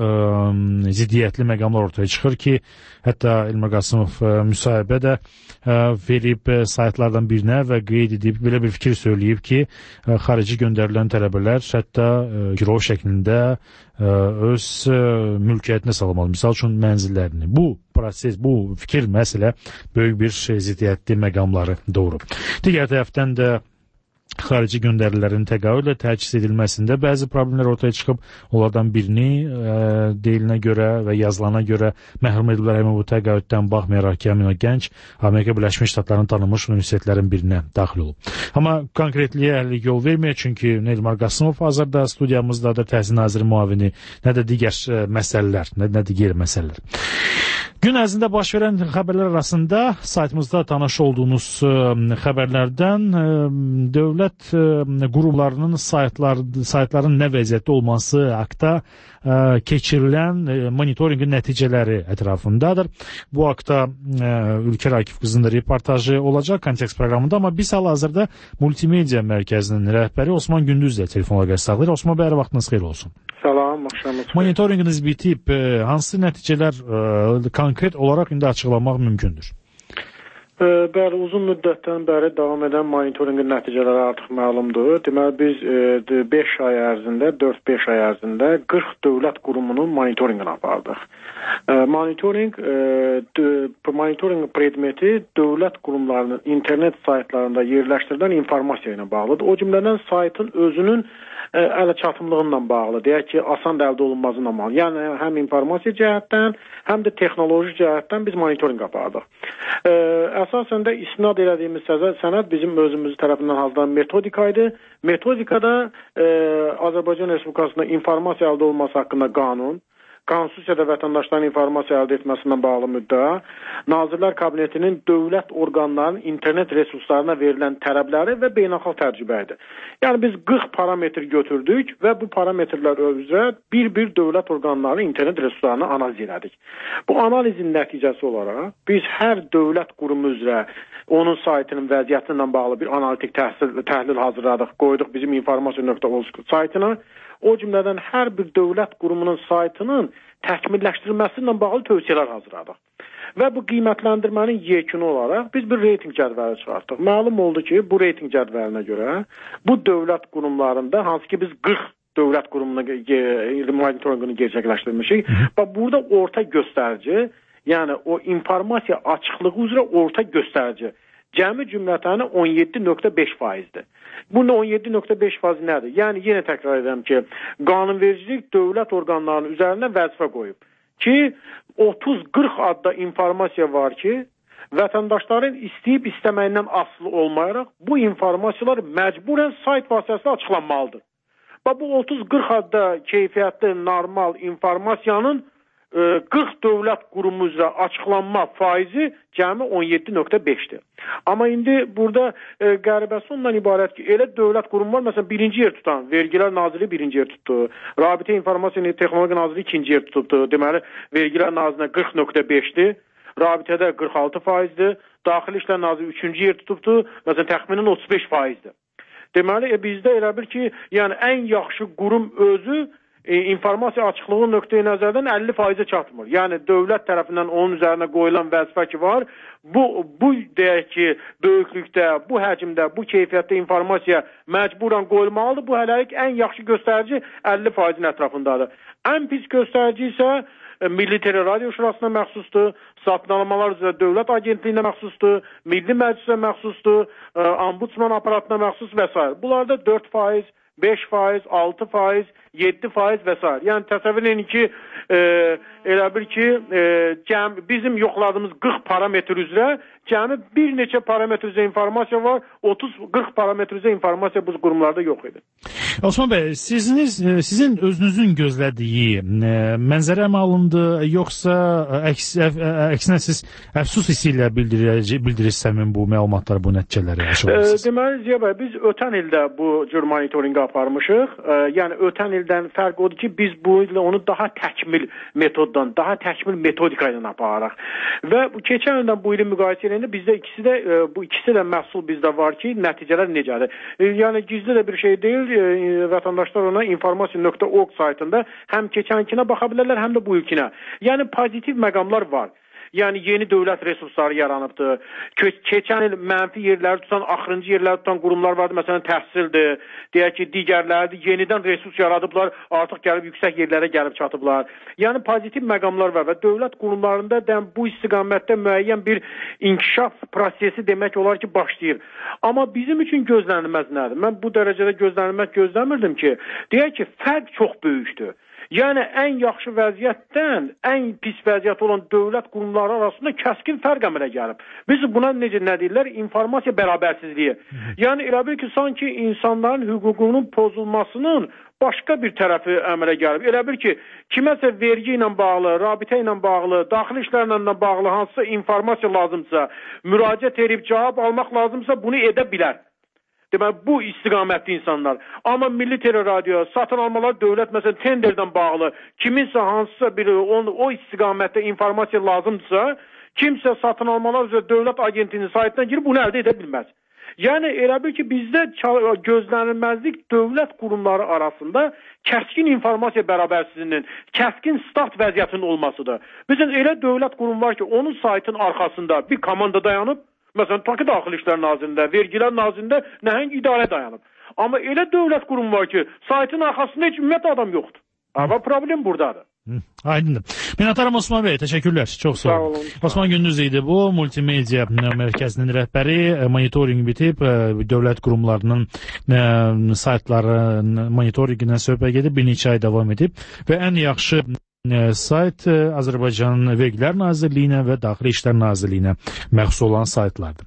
ə, ziddiyyətli məqamlar ortaya çıxır ki, hətta Elmar Qasımov ə, müsahibə də ə, verib ə, saytlardan birinə və qeyd edib, belə bir fikir söyləyib ki, ə, xarici göndərilən tələbələr hətta ə, girov şəklində ə, öz ə, mülkiyyətinə salınmalı, misal üçün mənzillərini. Bu proses, bu fikir məsələ böyük bir ziddiyyətli məqamları doğurub. Digər tərəfdən də xarici göndərilərin təqaüdlə təchiz edilməsində bəzi problemlər ortaya çıxıb. Onlardan birini ə, deyilinə görə və yazılana görə məhrum ediblər. Həmin bu təqaüddən baxmayaraq ki, həmin o gənc Amerika Birləşmiş Ştatlarının tanınmış universitetlərin birinə daxil olub. Amma konkretliyə həllik yol verməyək, çünki Elmar Qasımov hazırda studiyamızdadır, Təhsil Naziri müavini, nə də digər ə, məsələlər, nə də digər məsələlər. Gün ərzində baş verən xəbərlər arasında saytımızda tanış olduğunuz ə, xəbərlərdən ə, dövlət ə, qurumlarının saytlar, saytların nə vəziyyətdə olması haqda ə, keçirilən ə, monitorinqin nəticələri ətrafındadır. Bu haqda ə, Ülker Akif qızının reportajı olacaq kontekst proqramında, amma biz hal-hazırda Multimedia Mərkəzinin rəhbəri Osman Gündüzlə telefon əlaqəsi saxlayırıq. Osman bəy, vaxtınız xeyir olsun. Salam, axşamınız xeyir. Monitorinqiniz bitib, hansı nəticələr ə, konkret olaraq indi açıqlamaq mümkündür? E, bəli, uzun müddətdən bəri davam edən monitorinqin nəticələri artıq məlumdur. Deməli, biz beş ay ərzində, dörd beş ay ərzində qırx dövlət qurumunun monitorinqini apardıq. E, monitorinq, e, monitorinq predmeti dövlət qurumlarının internet saytlarında yerləşdirilən informasiya ilə bağlıdır. O cümlədən saytın özünün ələ çatımlığından bağlı, deyək ki, asan da əldə olunmazından bağlı. Yəni, həm informasiya cəhətdən, həm də texnoloji cəhətdən biz monitorinq apardıq. Ə, əsasən də istinad elədiyimiz sənəd bizim özümüz tərəfindən hazırlanan metodika idi. Metodikada ə, Azərbaycan Respublikasında informasiya əldə olması haqqında qanun, Konstitusiyada vətəndaşların informasiya əldə etməsindən bağlı müddəa, Nazirlər Kabinetinin dövlət orqanlarının internet resurslarına verilən tələbləri və beynəlxalq tərcübə idi. Yəni biz qırx parametr götürdük və bu parametrlər üzrə bir-bir dövlət orqanlarının internet resurslarını analiz elədik. Bu analizin nəticəsi olaraq biz hər dövlət qurumu üzrə onun saytının vəziyyəti ilə bağlı bir analitik təhsil, təhlil hazırladıq, qoyduq bizim informasiya nöqtə org saytına. O cümlədən hər bir dövlət qurumunun saytının təkmilləşdirilməsi ilə bağlı tövsiyələr hazırladıq. Və bu qiymətləndirmənin yekunu olaraq biz bir reyting cədvəli çıxartdıq. Məlum oldu ki, bu reyting cədvəlinə görə bu dövlət qurumlarında, hansı ki biz qırx dövlət qurumuna monitorinqini gerçəkləşdirmişik, və burada orta göstərici, yəni o informasiya açıqlığı üzrə orta göstərici cəmi cümlətəni on yeddi nöqtə beş faizdir. Bunda on yeddi nöqtə beş faiz nədir? Yəni, yenə təkrar edirəm ki, qanunvericilik dövlət orqanlarının üzərinə vəzifə qoyub ki, otuz qırx adda informasiya var ki, vətəndaşların istəyib istəməyindən asılı olmayaraq bu informasiyalar məcburən sayt vasitəsilə açıqlanmalıdır. Və bu otuz qırx adda keyfiyyətli, normal informasiyanın qırx dövlət qurumu üzrə açıqlanma faizi cəmi on yeddi nöqtə beşdir. Amma indi burada e, qəribəsi ondan ibarət ki, elə dövlət qurumu var, məsələn, birinci yer tutan, Vergilər Nazirliyi birinci yer tutdu, Rabitə İnformasiya Texnologiya Nazirliyi ikinci yer tutubdu, deməli, Vergilər Nazirliyinə qırx nöqtə beşdir, Rabitədə qırx altı faizdir, Daxili İşlər Nazirliyi üçüncü yer tutubdu, məsələn, təxminən otuz beş faizdir. Deməli, e, bizdə elə bir ki, yəni ən yaxşı qurum özü e, informasiya açıqlığı nöqteyi nəzərdən əlli faizə çatmır. Yəni dövlət tərəfindən onun üzərinə qoyulan vəzifə ki var, bu bu deyək ki, böyüklükdə, bu həcmdə, bu keyfiyyətdə informasiya məcburan qoyulmalıdır. Bu hələlik ən yaxşı göstərici əlli faizin ətrafındadır. Ən pis göstərici isə Milli Teleradio Şurasına məxsusdur, satın almalar üzrə Dövlət Agentliyinə məxsusdur, Milli Məclisə məxsusdur, Ombudsman aparatına məxsus və s. Bunlarda dörd faiz, beş faiz, altı faiz, yeddi faiz və s. Yəni təsəvvür edin ki, e, elə bil ki, e, cəm, bizim yoxladığımız qırx parametr üzrə cəmi bir neçə parametr üzrə informasiya var, otuz qırx parametr üzrə informasiya bu qurumlarda yox idi. Osman bəy, siziniz, sizin özünüzün gözlədiyi e, mənzərə mi alındı, yoxsa əks, ə, əksinə siz əfsus hissi ilə bildirirsiniz həmin bu məlumatlar, bu nəticələri yaşamışsınız? E, deməli, Ziya bəy, biz ötən ildə bu cür monitorinqi aparmışıq. E, yəni ötən ildən fərq odur ki, biz bu il onu daha təkmil metoddan, daha təkmil metodika ilə apararıq. Və bu keçən ildən bu ilin müqayisə edəndə bizdə ikisi də e, bu ikisi də məhsul bizdə var ki, nəticələr necədir? E, yəni gizli də bir şey deyil. E, vətəndaşlar ona informasiya nöqtə org saytında həm keçənkinə baxa bilərlər, həm də bu ilkinə. Yəni pozitiv məqamlar var. Yəni yeni dövlət resursları yaranıbdır. Keçən il mənfi yerləri tutan, axırıncı yerləri tutan qurumlar vardı. Məsələn, təhsildir, deyək ki, digərlərdir. Yenidən resurs yaradıblar, artıq gəlib yüksək yerlərə gəlib çatıblar. Yəni pozitiv məqamlar var və dövlət qurumlarında da bu istiqamətdə müəyyən bir inkişaf prosesi demək olar ki, başlayır. Amma bizim üçün gözlənilməz nədir? Mən bu dərəcədə gözlənilmək gözləmirdim ki, deyək ki, fərq çox böyükdür. Yəni ən yaxşı vəziyyətdən ən pis vəziyyət olan dövlət qurumları arasında kəskin fərq əmələ gəlib. Biz buna necə nə deyirlər? İnformasiya bərabərsizliyi. Yəni elə bil ki, sanki insanların hüququnun pozulmasının başqa bir tərəfi əmələ gəlib. Elə bil ki, kiməsə vergi ilə bağlı, rabitə ilə bağlı, daxili işlərlə bağlı hansısa informasiya lazımsa, müraciət edib cavab almaq lazımsa bunu edə bilər. Deməli, bu istiqamətli insanlar. Amma Milli Teleradio, satın almalar dövlət, məsələn, tenderdən bağlı, kiminsə hansısa bir o, o istiqamətdə informasiya lazımdırsa, kimsə satın almalar üzrə dövlət agentinin saytına girib bunu əldə edə bilməz. Yəni, elə bil ki, bizdə gözlənilməzlik dövlət qurumları arasında kəskin informasiya bərabərsizliyinin, kəskin start vəziyyətinin olmasıdır. Bizim elə dövlət qurum var ki, onun saytın arxasında bir komanda dayanıb, məsələn, Bakı Daxili İşlər Nazirliyində, Vergilər Nazirliyində nəhəng idarə dayanıb. Amma elə dövlət qurumu var ki, saytın arxasında heç ümumiyyətlə adam yoxdur. Amma problem buradadır. Aydındır. Minnətdaram Osman bəy, təşəkkürlər. Çox sağ olun. Osman Gündüz idi bu, multimedia mərkəzinin rəhbəri. Monitoring bitib, dövlət qurumlarının saytları monitoringindən söhbət edib, bir neçə ay davam edib və ən yaxşı sayt Azərbaycan Vergilər Nazirliyinə və Daxili İşlər Nazirliyinə məxsus olan saytlardır.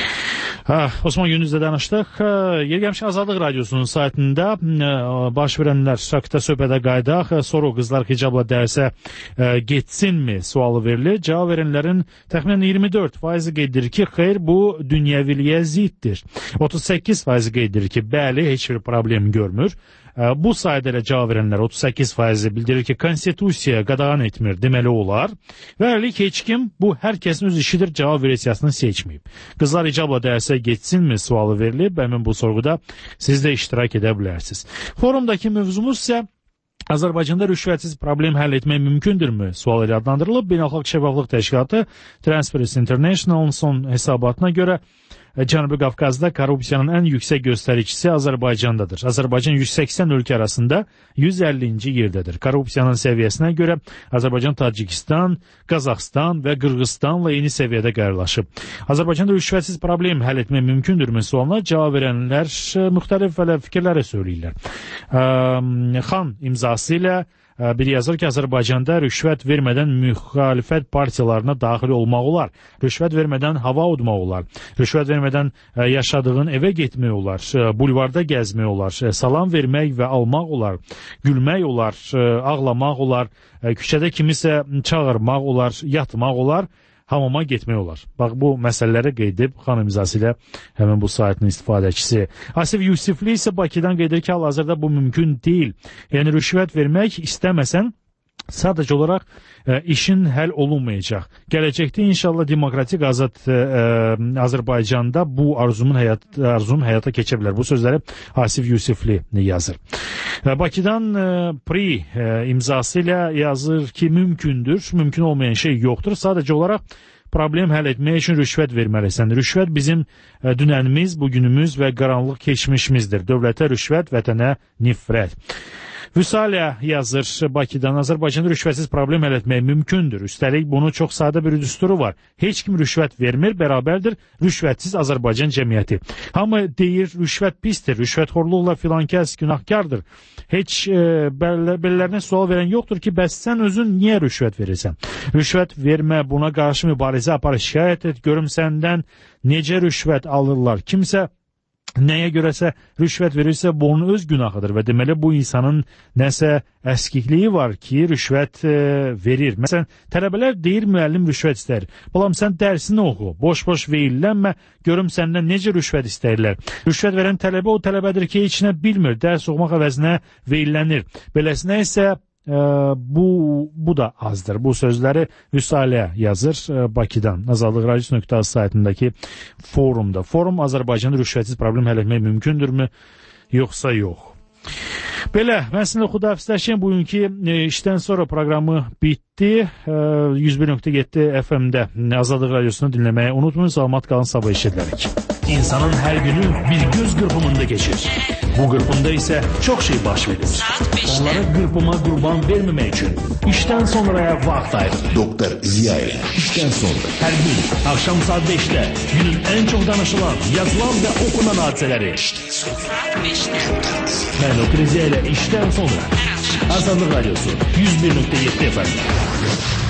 Ha, Osman Gündüzlə danışdıq. Yer gəlmişik Azadlıq Radiosunun saytında baş verənlər haqqında söhbətə qaydaq. Sonra qızlar hicabla dərsə getsinmi sualı verilir. Cavab verənlərin təxminən iyirmi dörd faizi qeyd edir ki, xeyr, bu dünyəviliyə ziddir. otuz səkkiz faizi qeyd edir ki, bəli, heç bir problem görmür. Bu sayda ilə cavab verənlər otuz səkkiz faizi bildirir ki, konstitusiya qadağan etmir, deməli olar. Və həlik heç kim, bu hər kəsin öz işidir, cavab versiyasını seçməyib. Qızlar icabla dərsə getsinmi sualı verilib, həmin bu sorğuda siz də iştirak edə bilərsiniz. Forumdakı mövzumuz isə Azərbaycanda rüşvətsiz problem həll etmək mümkündürmü? Sual ilə adlandırılıb. Beynəlxalq Şəffaflıq Təşkilatı Transparency International'ın son hesabatına görə Cənubi Qafqazda korrupsiyanın ən yüksək göstəricisi Azərbaycandadır. Azərbaycan yüz səksən ölkə arasında yüz əllinci yerdədir. Korrupsiyanın səviyyəsinə görə Azərbaycan, Tacikistan, Qazaxstan və Qırğızstanla eyni səviyyədə qərarlaşıb. Azərbaycanda rüşvətsiz problem həll etmək mümkündürmü sualına cavab verənlər müxtəlif fikirləri söyləyirlər. Xan imzası ilə biri yazır ki, Azərbaycanda rüşvət vermədən müxalifət partiyalarına daxil olmaq olar. Rüşvət vermədən hava udmaq olar. Rüşvət vermədən yaşadığın evə getmək olar. Bulvarda gəzmək olar. Salam vermək və almaq olar. Gülmək olar. Ağlamaq olar. Küçədə kimisə çağırmaq olar. Yatmaq olar. Hamama getmək olar. Bax, bu məsələləri qeyd edib xan imzası ilə həmin bu saytın istifadəçisi. Asif Yusifli isə Bakıdan qeyd edir ki, hal-hazırda bu mümkün deyil. Yəni, rüşvət vermək istəməsən sadəcə olaraq ə, işin həll olunmayacaq. Gələcəkdə inşallah demokratik azad ə, Azərbaycanda bu arzumun həyat arzum həyata keçə bilər. Bu sözləri Asif Yusifli yazır. Bakıdan ə, Pri ə, imzası ilə yazır ki, mümkündür, mümkün olmayan şey yoxdur. Sadəcə olaraq problem həll etmək üçün rüşvət verməlisən. Rüşvət bizim ə, dünənimiz, bugünümüz və qaranlıq keçmişimizdir. Dövlətə rüşvət, vətənə nifrət. Vüsalya yazır Bakıdan, Azərbaycanda rüşvətsiz problem həll etmək mümkündür. Üstəlik bunun çox sadə bir düsturu var. Heç kim rüşvət vermir, bərabərdir rüşvətsiz Azərbaycan cəmiyyəti. Hamı deyir, rüşvət pisdir, rüşvətxorluqla filankəs günahkardır. Heç e, bellərinə sual verən yoxdur ki, bəs sən özün niyə rüşvət verirsən? Rüşvət vermə, buna qarşı mübarizə apar, şikayət et, görüm səndən necə rüşvət alırlar. Kimsə nəyə görəsə rüşvət verirsə, bu onun öz günahıdır və deməli bu insanın nəsə əskikliyi var ki, rüşvət e, verir. Məsələn, tələbələr deyir, müəllim rüşvət istər. Balam, sən dərsini oxu, boş-boş veillənmə, görüm səndən necə rüşvət istəyirlər. Rüşvət verən tələbə o tələbədir ki, heç nə bilmir, dərs oxumaq əvəzinə veillənir. Beləsinə isə e, bu, bu da azdır. Bu sözləri Vüsalya yazır e, Bakıdan. Azadlıq Radiosu nöqtə az saytındakı forumda. Forum Azərbaycanda rüşvətsiz problem həll etmək mümkündürmü, yoxsa yox? Belə, mən sizinlə xudafizləşəyim. Bugünkü e, işdən sonra proqramı bitdi. E, yüz bir nöqtə yeddi F M-də Azadlıq Radiosunu dinləməyi unutmayın. Salamat qalın, sabah eşidilərik. İnsanın hər günü bir göz qırpımında geçir. Bu qırpımda isə çox şey baş verir. Onları qırpıma qurban verməmək üçün işdən sonraya vaxt ayırır. Doktor Ziyayev, işdən sonra. Hər gün, axşam saat beşdə günün ən çox danışılan, yazılan və okunan hadisələri. Mən Doktor Ziyayev, işdən sonra. Azadlıq Radiosu yüz bir nöqtə yeddi F M.